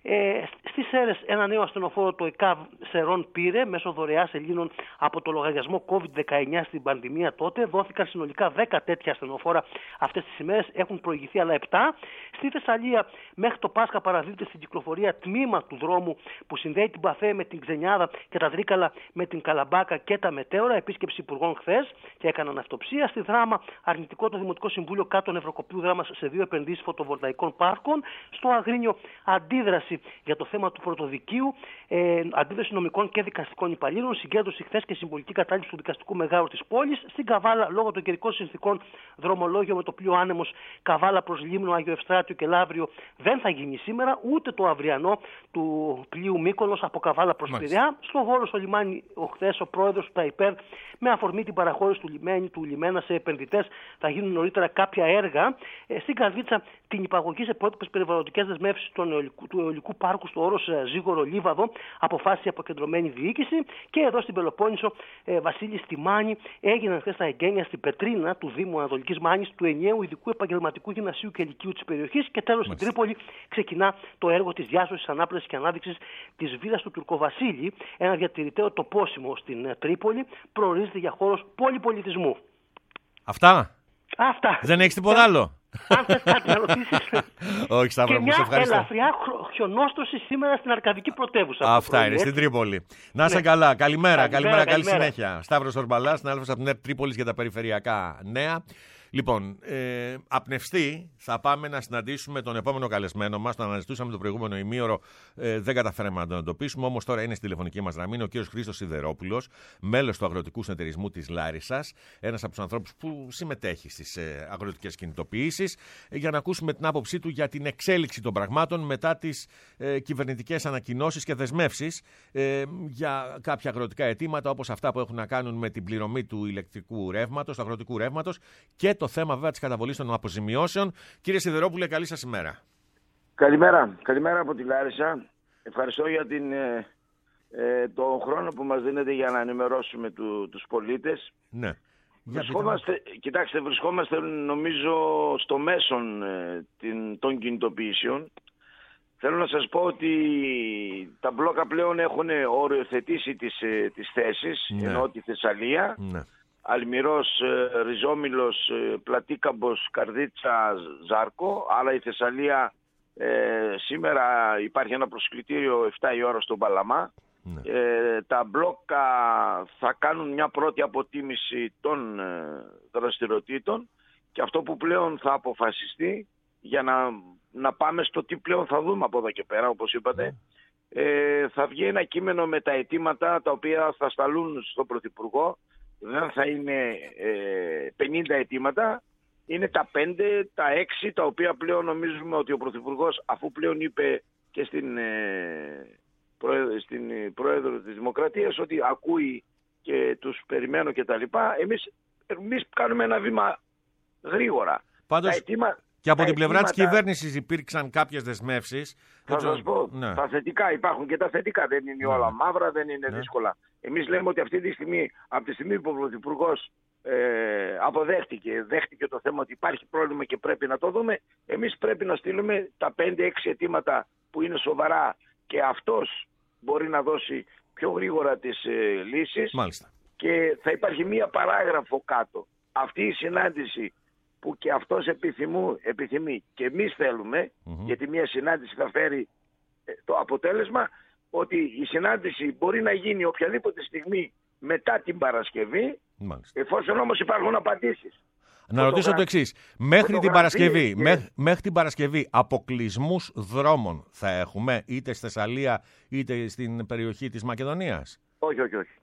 Στις Σέρρες, ένα νέο ασθενοφόρο, το ΕΚΑΒ Σερών, πήρε μέσω δωρεάς Ελλήνων από το λογαριασμό COVID-19 στην πανδημία τότε. Δόθηκαν συνολικά 10 τέτοια ασθενοφόρα αυτές τις ημέρες. Έχουν προηγηθεί άλλα 7. Στη Θεσσαλία, μέχρι το Πάσχα παραδίδεται στην κυκλοφορία τμήμα του δρόμου που συνδέει την Παθέ με την Ξενιάδα και τα Τρίκαλα με την Καλαμπάκα και τα Μετέωρα. Επίσκεψη υπουργών χθες και έκαναν αυτοψία. Στη Δράμα, αρνητικό το Δημοτικό Συμβούλιο κάτω Νευροκοπίου Δράμας σε 2 επενδύσεις φωτοβολταϊκών πάρκων. Στο Αγρίνιο, αντίδραση για το θέμα του πρωτοδικείου, αντίδραση νομικών και δικαστικών υπαλλήλων, συγκέντρωση χθες και συμβολική κατάληψη του δικαστικού μεγάρου της πόλης. Στην Καβάλα, λόγω των καιρικών συνθηκών, δρομολόγιο με το πλοίο Άνεμος Καβάλα προς Λίμνο, Άγιο Ευστράτιο και Λαύριο δεν θα γίνει σήμερα, ούτε το αυριανό του πλοίου Μύκονος από Καβάλα προς Πειραιά. Στο Βόλο, στο λιμάνι, χθες ο πρόεδρος του ΤΑΙΠΕΡ, με αφορμή την παραχώρηση του λιμένα σε επενδυτές, θα γίνουν νωρίτερα κάποια έργα. Στην Καρδίτσα, την υπαγωγή σε πρότυπες περιβαλλοντικές δεσμεύσεις του αιωλικού πάρκου στο όρος Ζήγορο Λίβαδο, αποφάσισε αποκεντρωμένη διοίκηση. Και εδώ στην Πελοπόννησο, Βασίλη, στη Μάνη, έγιναν χθες τα εγγένεια στην Πετρίνα του Δήμου Ανατολικής Μάνης του ενιαίου ειδικού επαγγελματικού γυμνασίου και λυκείου της περιοχής. Και τέλος, στην Τρίπολη ξεκινά το έργο της διάσωσης, ανάπλασης και ανάδειξης της βίλας του Τουρκοβασίλη. Ένα διατηρηταίο τοπόσιμο στην Τρίπολη προορίζεται για χώρος πολυπολιτισμού. Αυτά. Δεν έχεις τίποτα άλλο? Αν θες κάτι να ρωτήσεις. Όχι, Σταύρο, μου σε ευχαριστώ. Και μια ελαφριά χιονόστρωση σήμερα στην Αρκαδική πρωτεύουσα. Αυτά είναι, στην Τρίπολη. Να είσαι καλά. Καλημέρα, καλή συνέχεια. Σταύρος Ορμπαλάς, συνάδελφος από την ΕΡΤ Τρίπολης για τα περιφερειακά νέα. Λοιπόν, απνευστή θα πάμε να συναντήσουμε τον επόμενο καλεσμένο μας. Τον αναζητούσαμε το προηγούμενο ημίωρο, δεν καταφέραμε να τον εντοπίσουμε. Όμως τώρα είναι στη τηλεφωνική μας γραμμή. Είναι ο κύριος Χρήστος Σιδερόπουλος, μέλος του Αγροτικού Συνεταιρισμού της Λάρισσας. Ένας από τους ανθρώπους που συμμετέχει στις αγροτικές κινητοποιήσεις. Για να ακούσουμε την άποψή του για την εξέλιξη των πραγμάτων μετά τις κυβερνητικές ανακοινώσεις και δεσμεύσεις για κάποια αγροτικά αιτήματα, όπως αυτά που έχουν να κάνουν με την πληρωμή του ηλεκτρικού ρεύματος, του αγροτικού ρεύματος και το θέμα βέβαια της καταβολής των αποζημιώσεων. Κύριε Σιδερόπουλε, καλή σας ημέρα. Καλημέρα από τη Λάρισα. Ευχαριστώ για τον χρόνο που μας δίνετε για να ενημερώσουμε τους πολίτες. Ναι. Βρισκόμαστε νομίζω στο μέσον των κινητοποιήσεων. Θέλω να σας πω ότι τα μπλόκα πλέον έχουν οριοθετήσει τις θέσεις, ενώ τη Θεσσαλία, Αλμυρός, Ριζόμιλος, Πλατίκαμπος, Καρδίτσα, Ζάρκο, αλλά η Θεσσαλία σήμερα υπάρχει ένα προσκλητήριο 7 η ώρα στον Παλαμά. Τα μπλόκα θα κάνουν μια πρώτη αποτίμηση των δραστηριοτήτων και αυτό που πλέον θα αποφασιστεί για να πάμε στο τι πλέον θα δούμε από εδώ και πέρα, όπως είπατε, θα βγει ένα κείμενο με τα αιτήματα τα οποία θα σταλούν στον Πρωθυπουργό. Δεν θα είναι 50 αιτήματα, είναι τα 5, τα 6, τα οποία πλέον νομίζουμε ότι ο Πρωθυπουργός, αφού πλέον είπε και στην Πρόεδρο της Δημοκρατίας ότι ακούει και τους περιμένω και τα λοιπά, εμείς κάνουμε ένα βήμα γρήγορα. Πάντως, και από την πλευρά της κυβέρνησης υπήρξαν κάποιες δεσμεύσεις. Θα σας πω, τα θετικά υπάρχουν και τα θετικά. Δεν είναι όλα μαύρα, δεν είναι δύσκολα. Εμείς λέμε ότι αυτή τη στιγμή, από τη στιγμή που ο Πρωθυπουργός δέχτηκε το θέμα ότι υπάρχει πρόβλημα και πρέπει να το δούμε, εμείς πρέπει να στείλουμε τα 5-6 αιτήματα που είναι σοβαρά και αυτός μπορεί να δώσει πιο γρήγορα τις λύσεις. Μάλιστα. Και θα υπάρχει μία παράγραφο κάτω. Αυτή η συνάντηση που και αυτός επιθυμεί και εμείς θέλουμε, γιατί μία συνάντηση θα φέρει το αποτέλεσμα, ότι η συνάντηση μπορεί να γίνει οποιαδήποτε στιγμή μετά την Παρασκευή, εφόσον όμως υπάρχουν απαντήσεις. Να ρωτήσω το εξής. Μέχρι την Παρασκευή αποκλεισμούς δρόμων θα έχουμε, είτε στη Θεσσαλία είτε στην περιοχή της Μακεδονίας? Όχι.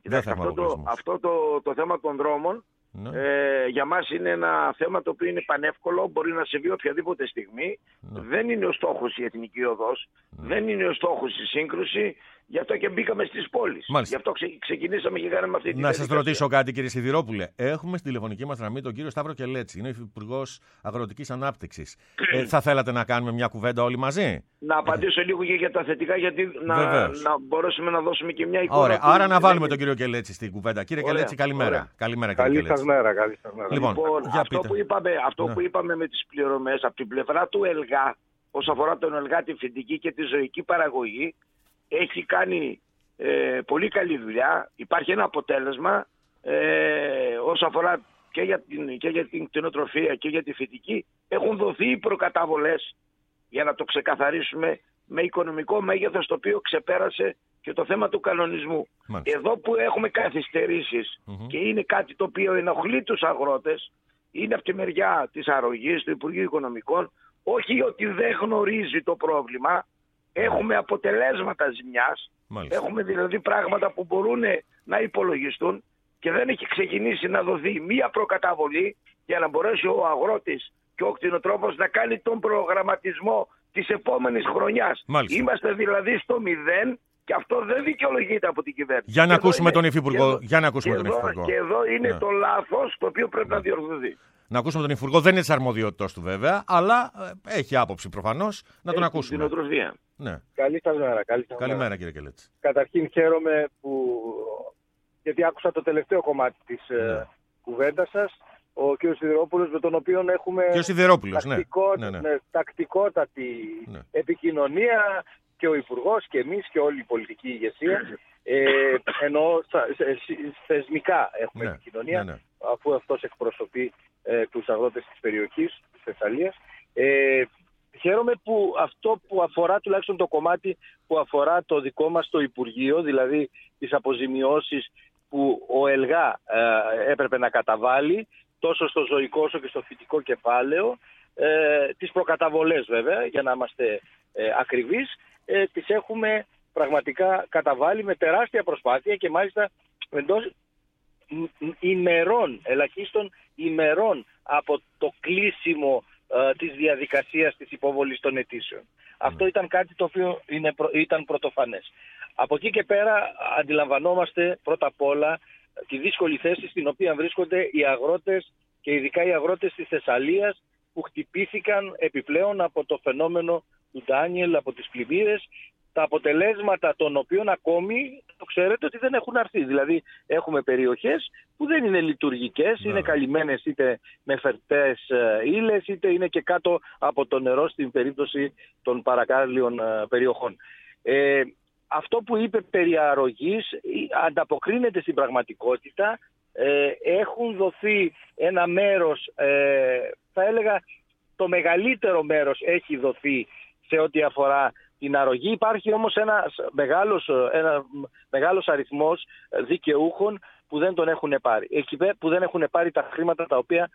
Αυτό το θέμα των δρόμων για μας είναι ένα θέμα το οποίο είναι πανεύκολο, μπορεί να συμβεί οποιαδήποτε στιγμή. Δεν είναι ο στόχος η εθνική οδός, δεν είναι ο στόχος η σύγκρουση, γι' αυτό και μπήκαμε στις πόλεις. Γι' αυτό ξεκινήσαμε και κάναμε αυτή τη Να σας ρωτήσω κάτι, κύριε Σιδηρόπουλε. Έχουμε στη τηλεφωνική μας γραμμή τον κύριο Σταύρο Κελέτση, είναι ο Υφυπουργός Αγροτικής Ανάπτυξης. Θα θέλατε να κάνουμε μια κουβέντα όλοι μαζί? Να απαντήσω λίγο και για τα θετικά, γιατί να μπορέσουμε να δώσουμε και μια εικόνα. Ωραία, άρα να βάλουμε τον κύριο Κελέτση στην κουβέντα. Κύριε Κελέτση, καλημέρα. Καλημέρα, κύριε Κελέτση. Λοιπόν, αυτό που είπαμε με τις πληρωμές από την πλευρά του ΕΛΓΑ, όσον αφορά τον ΕΛΓΑ, τη φυτική και τη ζωική παραγωγή, έχει κάνει πολύ καλή δουλειά. Υπάρχει ένα αποτέλεσμα όσον αφορά και για την κτηνοτροφία και για τη φυτική. Έχουν δοθεί οι προκαταβολές, για να το ξεκαθαρίσουμε, με οικονομικό μέγεθος, το οποίο ξεπέρασε και το θέμα του κανονισμού. Εδώ που έχουμε καθυστερήσεις και είναι κάτι το οποίο ενοχλεί τους αγρότες, είναι από τη μεριά της αρρωγής του Υπουργείου Οικονομικών, όχι ότι δεν γνωρίζει το πρόβλημα. Έχουμε αποτελέσματα ζημιάς, έχουμε δηλαδή πράγματα που μπορούν να υπολογιστούν και δεν έχει ξεκινήσει να δοθεί μία προκαταβολή για να μπορέσει ο αγρότης και ο κτηνοτρόφος να κάνει τον προγραμματισμό της επόμενης χρονιάς. Είμαστε δηλαδή στο 0 και αυτό δεν δικαιολογείται από την κυβέρνηση. Για να ακούσουμε τον Υφυπουργό. Και εδώ είναι το λάθος το οποίο πρέπει να διορθωθεί. Να ακούσουμε τον Υφυπουργό, δεν είναι της αρμοδιότητας του βέβαια, αλλά έχει άποψη προφανώς, να τον ακούσουμε. Κτηνοτροφία. Καλή σας μέρα. Καλημέρα, κύριε Κελέτση. Καταρχήν χαίρομαι γιατί άκουσα το τελευταίο κομμάτι της κουβέντας σας. Ο κ. Σιδηρόπουλος, με τον οποίο έχουμε τακτικότατη επικοινωνία, και ο Υπουργός και εμείς και όλη η πολιτική ηγεσία. Εννοώ θεσμικά έχουμε επικοινωνία, αφού αυτός εκπροσωπεί τους αγρότες της περιοχής της Θεσσαλίας. Χαίρομαι που αυτό που αφορά τουλάχιστον το κομμάτι που αφορά το δικό μας το Υπουργείο, δηλαδή τις αποζημιώσεις που ο ΕΛΓΑ έπρεπε να καταβάλει τόσο στο ζωικό όσο και στο φυτικό κεφάλαιο, τις προκαταβολές βέβαια, για να είμαστε ακριβείς, τις έχουμε πραγματικά καταβάλει με τεράστια προσπάθεια και μάλιστα εντός ημερών, ελαχίστων ημερών από το κλείσιμο της διαδικασίας της υποβολής των αιτήσεων. Αυτό ήταν κάτι το οποίο ήταν πρωτοφανές. Από εκεί και πέρα αντιλαμβανόμαστε πρώτα απ' όλα τη δύσκολη θέση στην οποία βρίσκονται οι αγρότες και ειδικά οι αγρότες της Θεσσαλίας, που χτυπήθηκαν επιπλέον από το φαινόμενο του Ντάνιελ, από τις πλημμύρες, τα αποτελέσματα των οποίων ακόμη το ξέρετε ότι δεν έχουν αρθεί. Δηλαδή έχουμε περιοχές που δεν είναι λειτουργικές, είναι καλυμμένες είτε με φερτές ύλες, είτε είναι και κάτω από το νερό στην περίπτωση των παρακάλυων περιοχών. Αυτό που είπε περί αρρωγής ανταποκρίνεται στην πραγματικότητα. Έχουν δοθεί ένα μέρος, θα έλεγα το μεγαλύτερο μέρος έχει δοθεί σε ό,τι αφορά την αρρωγή. Υπάρχει όμως ένα μεγάλος αριθμός δικαιούχων που δεν τον έχουν πάρει, που δεν έχουν πάρει τα χρήματα τα οποία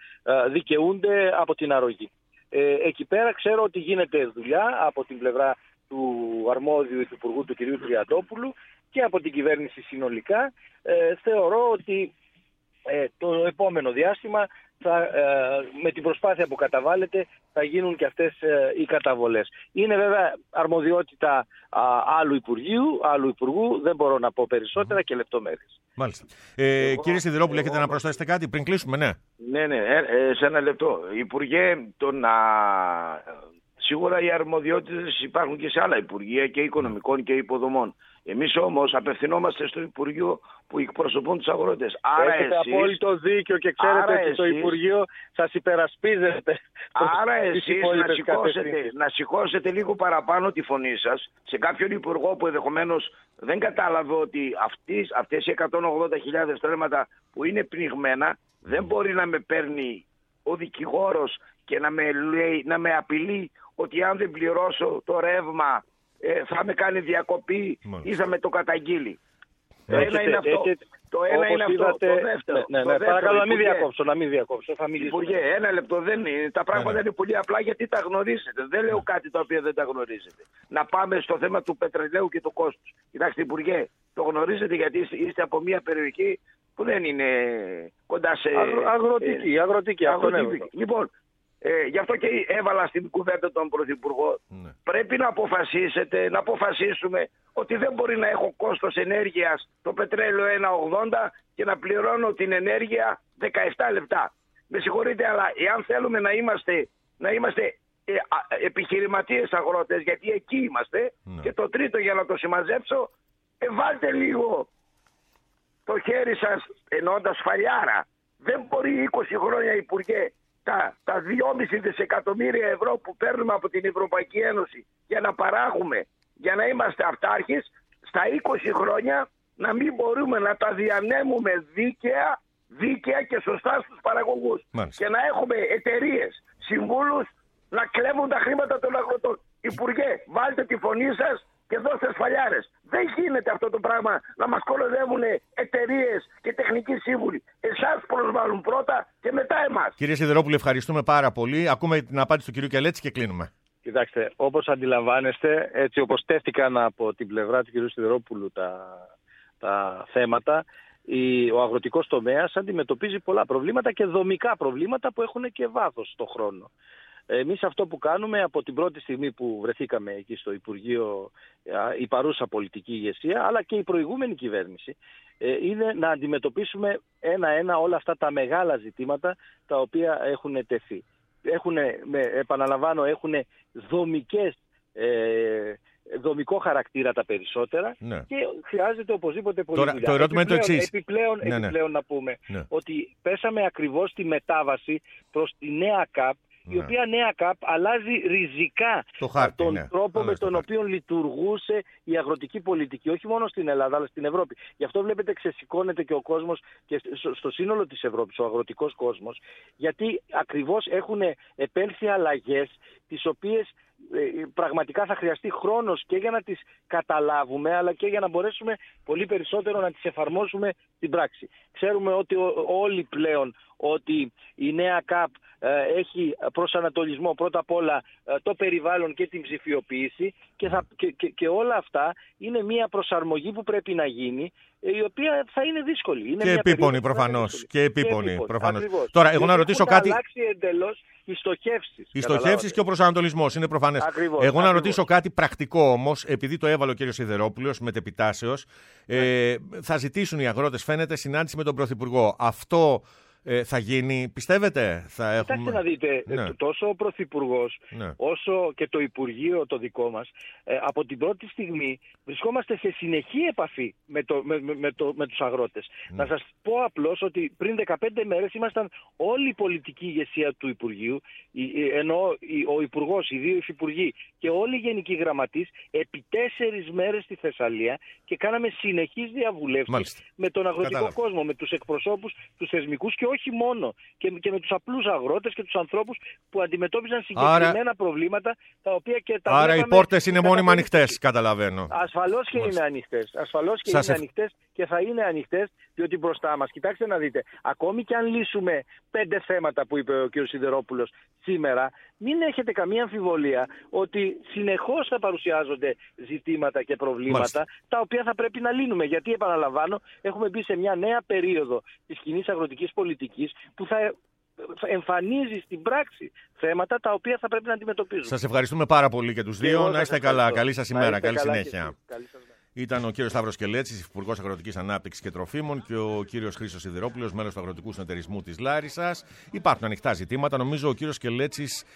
δικαιούνται από την αρρωγή. Εκεί πέρα ξέρω ότι γίνεται δουλειά από την πλευρά του του αρμόδιου υφυπουργού του κ. Τριαντόπουλου και από την κυβέρνηση συνολικά, θεωρώ ότι το επόμενο διάστημα με την προσπάθεια που καταβάλλεται θα γίνουν και αυτές οι καταβολές. Είναι βέβαια αρμοδιότητα άλλου υπουργού, δεν μπορώ να πω περισσότερα και λεπτομέρειες. Μάλιστα. Κύριε Σιδηρόπουλε, έχετε να προσθέσετε κάτι πριν κλείσουμε? Ναι, σε ένα λεπτό. Υπουργέ, σίγουρα οι αρμοδιότητες υπάρχουν και σε άλλα υπουργεία και οικονομικών και υποδομών. Εμείς όμως απευθυνόμαστε στο Υπουργείο που εκπροσωπούν τους αγρότες. Έχετε απόλυτο δίκιο και ξέρετε ότι το Υπουργείο σας υπερασπίζεται. Άρα εσείς να σηκώσετε λίγο παραπάνω τη φωνή σας σε κάποιον υπουργό που ενδεχομένως δεν κατάλαβε ότι αυτές οι 180.000 στρέμματα που είναι πνιγμένα δεν μπορεί να με παίρνει ο δικηγόρος και να με απειλεί ότι αν δεν πληρώσω το ρεύμα θα με κάνει διακοπή ή θα με το καταγγείλει. Το ένα είναι αυτό. Το ένα είναι αυτό. Το δεύτερο. Παρακαλώ να μην διακόψω. Θα μιλήσω. Υπουργέ, ένα λεπτό. Τα πράγματα είναι πολύ απλά γιατί τα γνωρίζετε. Δεν λέω κάτι το οποίο δεν τα γνωρίζετε. Να πάμε στο θέμα του πετρελαίου και του κόστους. Κοιτάξτε, Υπουργέ, το γνωρίζετε γιατί είστε από μια περιοχή που δεν είναι κοντά σε. Αγροτική. Λοιπόν, γι' αυτό και έβαλα στην κουβέντα τον Πρωθυπουργό. Πρέπει να αποφασίσουμε ότι δεν μπορεί να έχω κόστος ενέργειας το πετρέλαιο 1,80 και να πληρώνω την ενέργεια 17 λεπτά. Με συγχωρείτε, αλλά εάν θέλουμε να είμαστε επιχειρηματίες αγρότες, γιατί εκεί είμαστε, και το τρίτο για να το συμμαζέψω, βάλτε λίγο το χέρι σας εννοώντας φαλιάρα. Δεν μπορεί 20 χρόνια, Υπουργέ, τα 2,5 δισεκατομμύρια ευρώ που παίρνουμε από την Ευρωπαϊκή Ένωση για να παράγουμε, για να είμαστε αυτάρχες, στα 20 χρόνια να μην μπορούμε να τα διανέμουμε δίκαια και σωστά στους παραγωγούς. Και να έχουμε εταιρείες, συμβούλους να κλέβουν τα χρήματα των αγροτών. Υπουργέ, βάλτε τη φωνή σας και δώστε σφαλιάρες. Δεν γίνεται αυτό το πράγμα να μας κοροϊδεύουν εταιρείες και τεχνικοί σύμβουλοι. Εσάς προσβάλλουν πρώτα και μετά εμάς. Κύριε Σιδηρόπουλε, ευχαριστούμε πάρα πολύ. Ακούμε την απάντηση του κ. Κελέτση και κλείνουμε. Κοιτάξτε, όπως αντιλαμβάνεστε, έτσι όπως τέθηκαν από την πλευρά του κ. Σιδηρόπουλου τα θέματα, ο αγροτικός τομέας αντιμετωπίζει πολλά προβλήματα και δομικά προβλήματα που έχουν και βάθος στο χρόνο. Εμείς αυτό που κάνουμε από την πρώτη στιγμή που βρεθήκαμε εκεί στο Υπουργείο, η παρούσα πολιτική ηγεσία, αλλά και η προηγούμενη κυβέρνηση, είναι να αντιμετωπίσουμε ένα-ένα όλα αυτά τα μεγάλα ζητήματα τα οποία έχουν τεθεί. Επαναλαμβάνω, έχουν δομικό χαρακτήρα τα περισσότερα και χρειάζεται οπωσδήποτε πολύ δουλειά. Το ερώτημα είναι το εξής. Επιπλέον να πούμε ότι πέσαμε ακριβώς στη μετάβαση προς τη νέα ΚΑΠ, η οποία νέα ΚΑΠ αλλάζει ριζικά τον τρόπο με τον οποίο λειτουργούσε η αγροτική πολιτική, όχι μόνο στην Ελλάδα αλλά στην Ευρώπη. Γι' αυτό βλέπετε ξεσηκώνεται και ο κόσμος και στο σύνολο της Ευρώπης, ο αγροτικός κόσμος, γιατί ακριβώς έχουν επέλθει αλλαγές τις οποίες πραγματικά θα χρειαστεί χρόνος και για να τις καταλάβουμε αλλά και για να μπορέσουμε πολύ περισσότερο να τις εφαρμόσουμε στην πράξη. Ξέρουμε ότι όλοι πλέον ότι η νέα ΚΑΠ έχει προσανατολισμό πρώτα απ' όλα το περιβάλλον και την ψηφιοποίηση και όλα αυτά είναι μια προσαρμογή που πρέπει να γίνει, η οποία θα είναι δύσκολη. Είναι και επίπονη προφανώς. Τώρα, εγώ να ρωτήσω κάτι. Θα αλλάξει εντελώς οι στοχεύσεις. Οι στοχεύσεις και ο προσανατολισμός είναι προφανές. Εγώ να ρωτήσω κάτι πρακτικό όμως, επειδή το έβαλε ο κ. Σιδηρόπουλος μετεπιτάσεως. Θα ζητήσουν οι αγρότες, φαίνεται, συνάντηση με τον Πρωθυπουργό. Αυτό θα γίνει, πιστεύετε? Κοιτάξτε να δείτε, τόσο ο Πρωθυπουργός όσο και το Υπουργείο το δικό μας, από την πρώτη στιγμή βρισκόμαστε σε συνεχή επαφή με τους αγρότες. Να σας πω απλώς ότι πριν 15 μέρες ήμασταν όλη η πολιτική ηγεσία του Υπουργείου, ενώ ο Υπουργός, οι δύο υφυπουργοί και όλοι οι γενικοί γραμματείς επί 4 μέρες στη Θεσσαλία και κάναμε συνεχείς διαβουλεύσεις με τον αγροτικό κόσμο, με τους εκπροσώπους, τους θεσμικούς και όχι μόνο, και με τους απλούς αγρότες και τους ανθρώπους που αντιμετώπιζαν συγκεκριμένα προβλήματα τα οποία και τα άρα οι πόρτες είναι μόνιμα ανοιχτές, καταλαβαίνω. Ασφαλώς και είναι ανοιχτές. και θα είναι ανοιχτές, διότι μπροστά μας, κοιτάξτε να δείτε, ακόμη και αν λύσουμε 5 θέματα που είπε ο κ. Σιδερόπουλος σήμερα, μην έχετε καμία αμφιβολία ότι συνεχώς θα παρουσιάζονται ζητήματα και προβλήματα τα οποία θα πρέπει να λύνουμε. Γιατί, επαναλαμβάνω, έχουμε μπει σε μια νέα περίοδο της κοινής αγροτικής πολιτικής που θα εμφανίζει στην πράξη θέματα τα οποία θα πρέπει να αντιμετωπίζουμε. Σας ευχαριστούμε πάρα πολύ και τους δύο. Να είστε καλά. Καλή σας ημέρα. Καλή συνέχεια. Ήταν ο κύριος Σταύρος Κελέτσης, Υπουργός Αγροτικής Ανάπτυξης και Τροφίμων, και ο κύριος Χρήστος Σιδερόπουλος, μέλος του Αγροτικού Συνεταιρισμού της Λάρισσας. Υπάρχουν ανοιχτά ζητήματα. Νομίζω ο κύριος Κελέτσης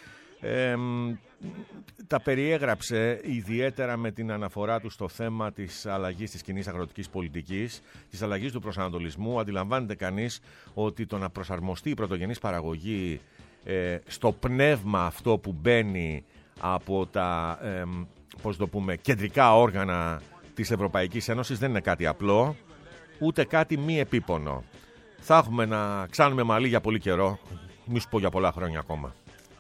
τα περιέγραψε ιδιαίτερα με την αναφορά του στο θέμα της αλλαγής της κοινής αγροτικής πολιτικής, της αλλαγής του προσανατολισμού. Αντιλαμβάνεται κανείς ότι το να προσαρμοστεί η πρωτογενής παραγωγή στο πνεύμα αυτό που μπαίνει από τα κεντρικά όργανα της Ευρωπαϊκής Ένωσης δεν είναι κάτι απλό, ούτε κάτι μη επίπονο. Θα έχουμε να ξάνουμε μαλλί για πολύ καιρό, μη σου πω για πολλά χρόνια ακόμα.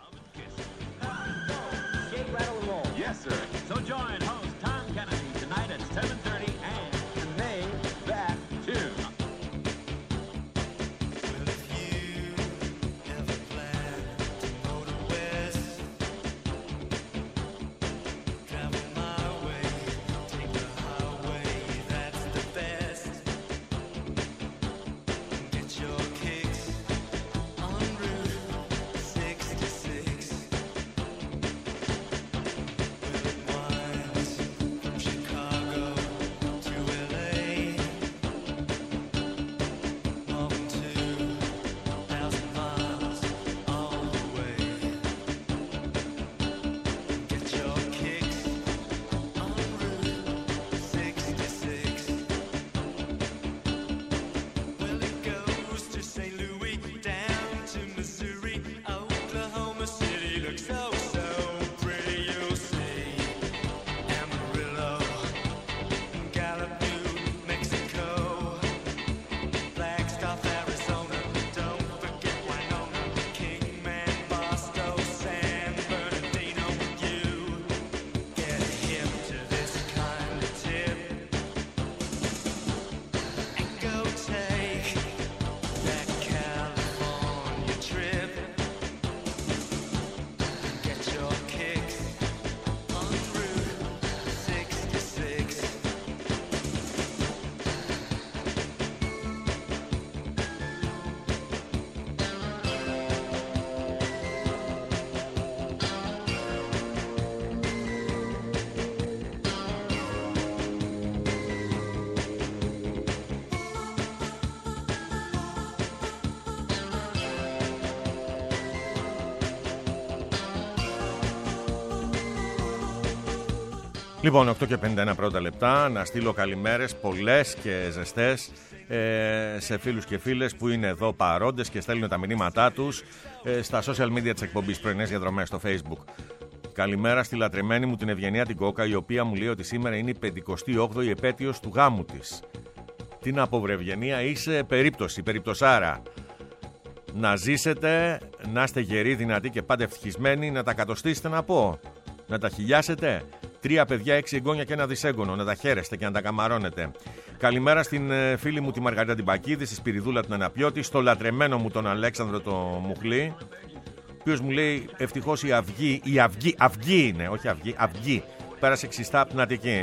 Λοιπόν, 8 και 51 πρώτα λεπτά, να στείλω καλημέρες πολλές και ζεστές σε φίλους και φίλες που είναι εδώ παρόντες και στέλνουν τα μηνύματά τους στα social media της εκπομπής Πρωινές Διαδρομές στο Facebook. Καλημέρα στη λατρεμένη μου την Ευγενία την Κόκα, η οποία μου λέει ότι σήμερα είναι η 58η επέτειος του γάμου της. Τι να πω βρε Ευγενία, είσαι περιπτωσάρα. Να ζήσετε, να είστε γεροί, δυνατοί και πάντα ευτυχισμένοι, να τα κατοστήσετε να πω. Να τα χιλιάσετε. 3 παιδιά, 6 εγγόνια και 1 δισέγγωνο. Να τα χαίρεστε και να τα καμαρώνετε. Καλημέρα στην φίλη μου τη Μαργαρίτα την Πακίδη, στη Σπυριδούλα την Αναπιώτη, στο λατρεμένο μου τον Αλέξανδρο το Μουχλή, ο οποίος μου λέει ευτυχώς η Αυγή είναι, όχι Αυγή, πέρασε ξιστά από την Αττική.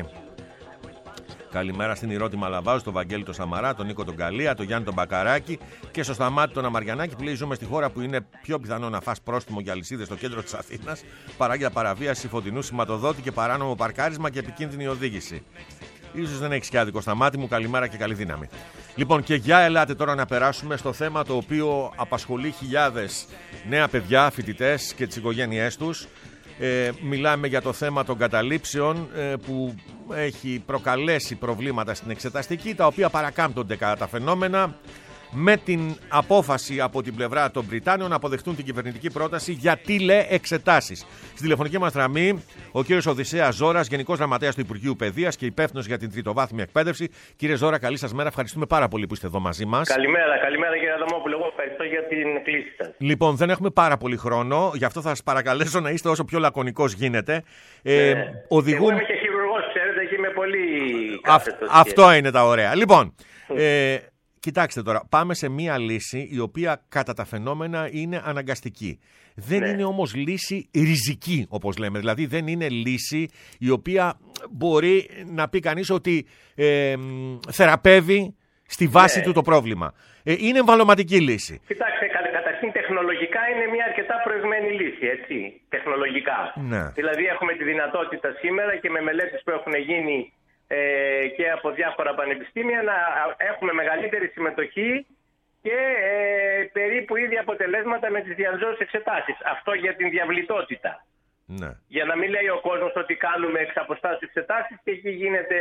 Καλημέρα στην Ηρώτη Μαλαβάου, στον Βαγγέλη τον Σαμαρά, τον Νίκο τον Καλία, τον Γιάννη τον Μπακαράκη και στο Σταμάτη τον Αμαριανάκη που λέει: ζούμε στη χώρα που είναι πιο πιθανό να φας πρόστιμο για αλυσίδες στο κέντρο της Αθήνας παρά για παραβίαση φωτεινού σηματοδότη και παράνομο παρκάρισμα και επικίνδυνη οδήγηση. Ίσως δεν έχεις και άδικο, Σταμάτη μου, καλημέρα και καλή δύναμη. Λοιπόν, και για ελάτε τώρα να περάσουμε στο θέμα το οποίο απασχολεί χιλιάδες νέα παιδιά, φοιτητές και τις οικογένειές τους. Μιλάμε για το θέμα των καταλήψεων που έχει προκαλέσει προβλήματα στην εξεταστική, τα οποία παρακάμπτονται κατά τα φαινόμενα με την απόφαση από την πλευρά των Βρυτάνιων να αποδεχτούν την κυβερνητική πρόταση για τηλεεξετάσεις. Στη τηλεφωνική μας γραμμή ο κύριος Οδυσσέας Ζώρας, Γενικός Γραμματέας του Υπουργείου Παιδείας και υπεύθυνος για την τριτοβάθμια εκπαίδευση. Κύριε Ζώρα, καλή σας μέρα. Ευχαριστούμε πάρα πολύ που είστε εδώ μαζί μας. Καλημέρα κύριε Αδαμόπουλο. Εγώ ευχαριστώ για την κλήση σας. Λοιπόν, δεν έχουμε πάρα πολύ χρόνο, γι' αυτό θα σας παρακαλέσω να είστε όσο πιο λακωνικός γίνεται. Εγώ είμαι και χειρουργός, ξέρετε, και είμαι πολύ κάθετος. Αυτό είναι τα ωραία. Λοιπόν, κοιτάξτε τώρα, πάμε σε μία λύση η οποία κατά τα φαινόμενα είναι αναγκαστική. Δεν είναι όμως λύση ριζική, όπως λέμε. Δηλαδή δεν είναι λύση η οποία μπορεί να πει κανείς ότι θεραπεύει στη βάση του το πρόβλημα. Είναι εμβαλωματική λύση. Κοιτάξτε, καταρχήν τεχνολογικά είναι μια αρκετά προηγμένη λύση, έτσι, τεχνολογικά. Ναι. Δηλαδή έχουμε τη δυνατότητα σήμερα και με μελέτες που έχουν γίνει και από διάφορα πανεπιστήμια να έχουμε μεγαλύτερη συμμετοχή και περίπου ίδια αποτελέσματα με τις διαζώσεις εξετάσεις. Αυτό για την διαβλητότητα. Ναι. Για να μην λέει ο κόσμος ότι κάνουμε εξ αποστάσεως εξετάσεις και εκεί γίνεται...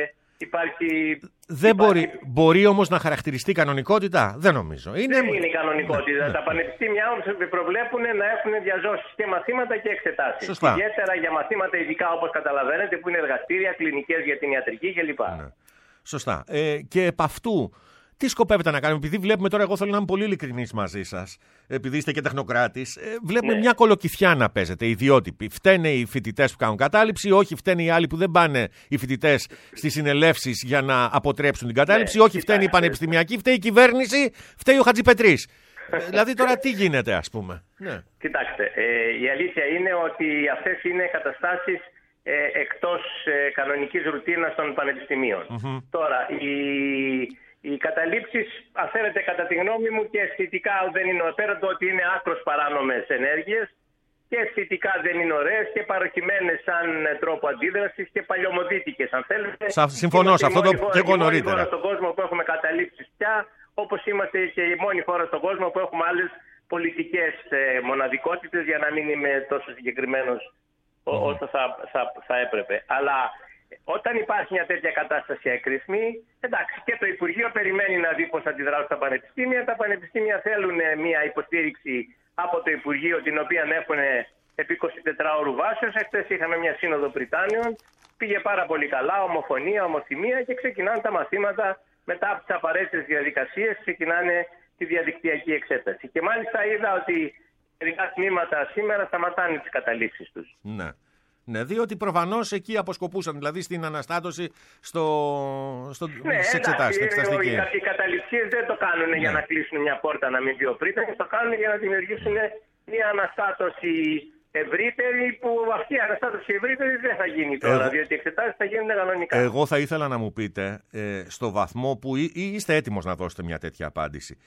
Μπορεί όμως να χαρακτηριστεί κανονικότητα. Δεν νομίζω. Δεν είναι η κανονικότητα. Τα πανεπιστήμια όμως προβλέπουν να έχουν διαζώσεις και μαθήματα και εξετάσεις. Σωστά. Ιδιαίτερα για μαθήματα ειδικά, όπως καταλαβαίνετε, που είναι εργαστήρια, κλινικές για την ιατρική κλπ. Ναι. Σωστά. Και επ' αυτού, τι σκοπεύετε να κάνουμε? Επειδή βλέπουμε τώρα, εγώ θέλω να είμαι πολύ ειλικρινής μαζί σας, επειδή είστε και τεχνοκράτης, βλέπουμε μια κολοκυθιά να παίζεται, ιδιότυπη. Φταίνε οι φοιτητές που κάνουν κατάληψη, όχι φταίνε οι άλλοι που δεν πάνε οι φοιτητές στις συνελεύσεις για να αποτρέψουν την κατάληψη, όχι φταίνε οι πανεπιστημιακοί, φταίει η κυβέρνηση, φταίει ο Χατζηπετρής. Δηλαδή τώρα τι γίνεται, ας πούμε? Ναι. Κοιτάξτε, η αλήθεια είναι ότι αυτές είναι καταστάσεις εκτός κανονικής ρουτίνας των πανεπιστημίων. Τώρα, οι καταλήψεις, αν θέλετε, κατά τη γνώμη μου, και αισθητικά δεν είναι, πέραν το ότι είναι άκρως παράνομες ενέργειες, και αισθητικά δεν είναι ωραίες και παροχημένες σαν τρόπο αντίδρασης και παλιωμοδίτικες, αν θέλετε. Συμφωνώ σε αυτό και εγώ νωρίτερα. Είναι η μόνη χώρα στον κόσμο που έχουμε καταλήψεις πια, όπως είμαστε και η μόνη χώρα στον κόσμο που έχουμε άλλες πολιτικές μοναδικότητες, για να μην είμαι τόσο συγκεκριμένος όσο θα έπρεπε. Αλλά όταν υπάρχει μια τέτοια κατάσταση έκρησμη, εντάξει, και το Υπουργείο περιμένει να δει πώς αντιδράσουν τα πανεπιστήμια. Τα πανεπιστήμια θέλουν μια υποστήριξη από το Υπουργείο, την οποία έχουν επί 24 ώρου βάσεως. Εχθές είχαμε μια σύνοδο Πριτάνιων, πήγε πάρα πολύ καλά, ομοφωνία, ομοθυμία και ξεκινάνε τα μαθήματα. Μετά από τις απαραίτητες διαδικασίες ξεκινάνε τη διαδικτυακή εξέταση. Και μάλιστα είδα ότι μερικά τμήματα σήμερα σταματάνε τις καταλήψεις τους. Ναι. Ναι, διότι προφανώς εκεί αποσκοπούσαν, δηλαδή στην αναστάτωση στις εξετάσεις. Οι καταληψίες δεν το κάνουν για να κλείσουν μια πόρτα να μην πει ο πρίτανης, το κάνουν για να δημιουργήσουν μια αναστάτωση ευρύτερη, που αυτή η αναστάτωση ευρύτερη δεν θα γίνει τώρα, διότι οι εξετάσεις θα γίνουν κανονικά. Εγώ θα ήθελα να μου πείτε, στο βαθμό που είστε έτοιμος να δώσετε μια τέτοια απάντηση,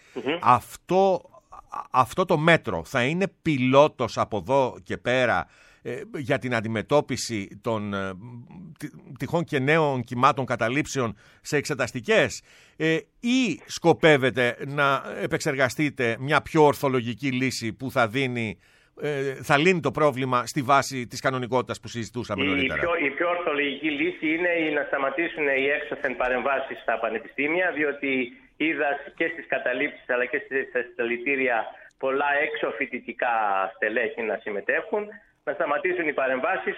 αυτό το μέτρο θα είναι πιλότος από εδώ και πέρα για την αντιμετώπιση των τυχόν και νέων κυμάτων καταλήψεων σε εξεταστικές, ή σκοπεύετε να επεξεργαστείτε μια πιο ορθολογική λύση που θα λύνει το πρόβλημα στη βάση της κανονικότητας που συζητούσαμε νωρίτερα? Η πιο ορθολογική λύση είναι να σταματήσουν οι έξωθεν παρεμβάσεις στα πανεπιστήμια, διότι είδα και στις καταλήψεις αλλά και στα συλλαλητήρια πολλά έξω φοιτητικά στελέχη να συμμετέχουν. Να σταματήσουν οι παρεμβάσεις,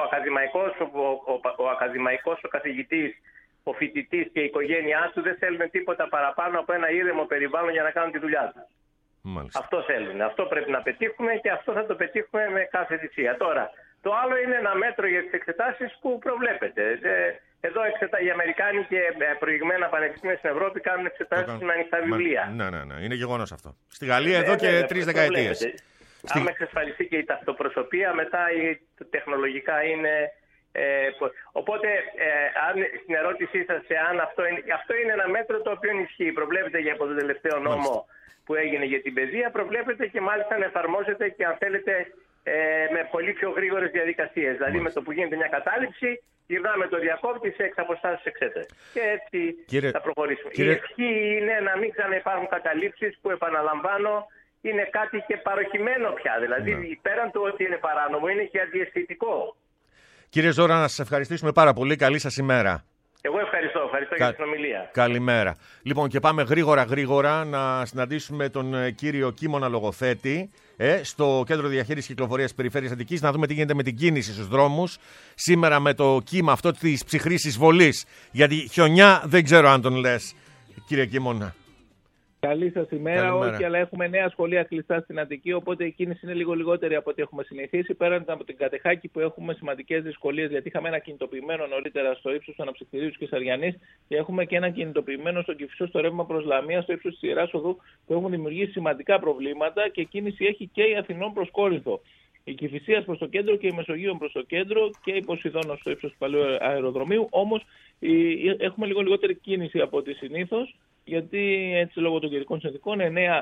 ο ακαδημαϊκός, ο καθηγητής, ο φοιτητής και η οικογένειά του δεν θέλουν τίποτα παραπάνω από ένα ήρεμο περιβάλλον για να κάνουν τη δουλειά τους. Αυτό θέλουν. Αυτό πρέπει να πετύχουμε και αυτό θα το πετύχουμε με κάθε θυσία. Τώρα, το άλλο είναι ένα μέτρο για τις εξετάσεις που προβλέπεται. Εδώ οι Αμερικάνοι και προηγμένα πανεπιστήμια στην Ευρώπη κάνουν εξετάσεις με ανοιχτά βιβλία. Ναι. Είναι γεγονός αυτό. Στη Γαλλία εδώ και 3 δεκαετίες. Αν εξασφαλιστεί και η ταυτοπροσωπία, μετά τεχνολογικά είναι... Οπότε, στην ερώτησή σας, αυτό είναι ένα μέτρο το οποίο ισχύει. Προβλέπεται και από τον τελευταίο νόμο που έγινε για την παιδεία, προβλέπεται και μάλιστα να εφαρμόζεται και, αν θέλετε, με πολύ πιο γρήγορες διαδικασίες. Δηλαδή, με το που γίνεται μια κατάληψη, γυρνάμε το διακόπτη σε εξαποστάσεις εξέταση. Και έτσι θα προχωρήσουμε. Η ευχή είναι να μην ξαναυπάρχουν καταλήψεις που, επαναλαμβάνω, είναι κάτι και παροχημένο πια. Δηλαδή, πέραν του ότι είναι παράνομο, είναι και αντιαισθητικό. Κύριε Ζώρα, να σας ευχαριστήσουμε πάρα πολύ. Καλή σας ημέρα. Εγώ ευχαριστώ για την ομιλία. Καλημέρα. Λοιπόν, και πάμε γρήγορα να συναντήσουμε τον κύριο Κίμωνα λογοθέτη στο Κέντρο Διαχείρισης Κυκλοφορίας Περιφέρειας Αττικής, να δούμε τι γίνεται με την κίνηση στους δρόμους. Σήμερα με το κύμα αυτό της ψυχρής εισβολής. Γιατί χιονιά δεν ξέρω αν τον λες, κύριε Κίμωνα. Καλή σας ημέρα. Όχι, αλλά έχουμε νέα σχολεία κλειστά στην Αττική, οπότε η κίνηση είναι λίγο λιγότερη από ό,τι έχουμε συνηθίσει. Πέραν από την Κατεχάκη που έχουμε σημαντικές δυσκολίες, γιατί είχαμε ένα κινητοποιημένο νωρίτερα στο ύψος του Αναψυκτηρίου της Κεσαριανής και έχουμε και ένα κινητοποιημένο στο Κηφισό στο ρεύμα προς Λαμία, στο ύψος της Ιεράς Οδού, που έχουν δημιουργήσει σημαντικά προβλήματα και κίνηση έχει και η Αθηνών προς Κόρινθο. Η Κηφισίας προς το κέντρο και η Μεσογείων προς το κέντρο και η Ποσειδώνα στο ύψος του παλαιού αεροδρομίου. Όμως έχουμε λίγο λιγότερη κίνηση από ό,τι συνήθως, γιατί έτσι λόγω των καιρικών συνθηκών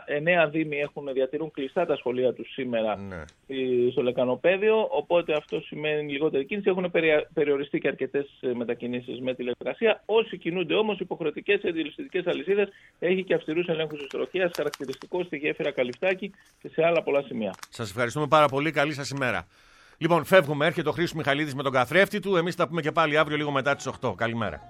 9 δήμοι διατηρούν κλειστά τα σχολεία τους σήμερα στο Λεκανοπαίδιο, οπότε αυτό σημαίνει λιγότερη κίνηση. Έχουν περιοριστεί και αρκετές μετακινήσεις με τηλεργασία. Όσοι κινούνται όμως, υποχρεωτικές αντιληπτικές αλυσίδες, έχει και αυστηρούς ελέγχους της τροχέας, χαρακτηριστικό στη γέφυρα Καλυφτάκη και σε άλλα πολλά σημεία. Σας ευχαριστούμε πάρα πολύ. Καλή σας ημέρα. Λοιπόν, φεύγουμε. Έρχεται ο Χρήστος Μιχαλίδης με τον καθρέφτη του. Εμείς θα πούμε και πάλι αύριο λίγο μετά τις 8. Καλημέρα.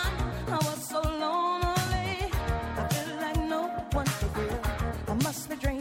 Must be drinking.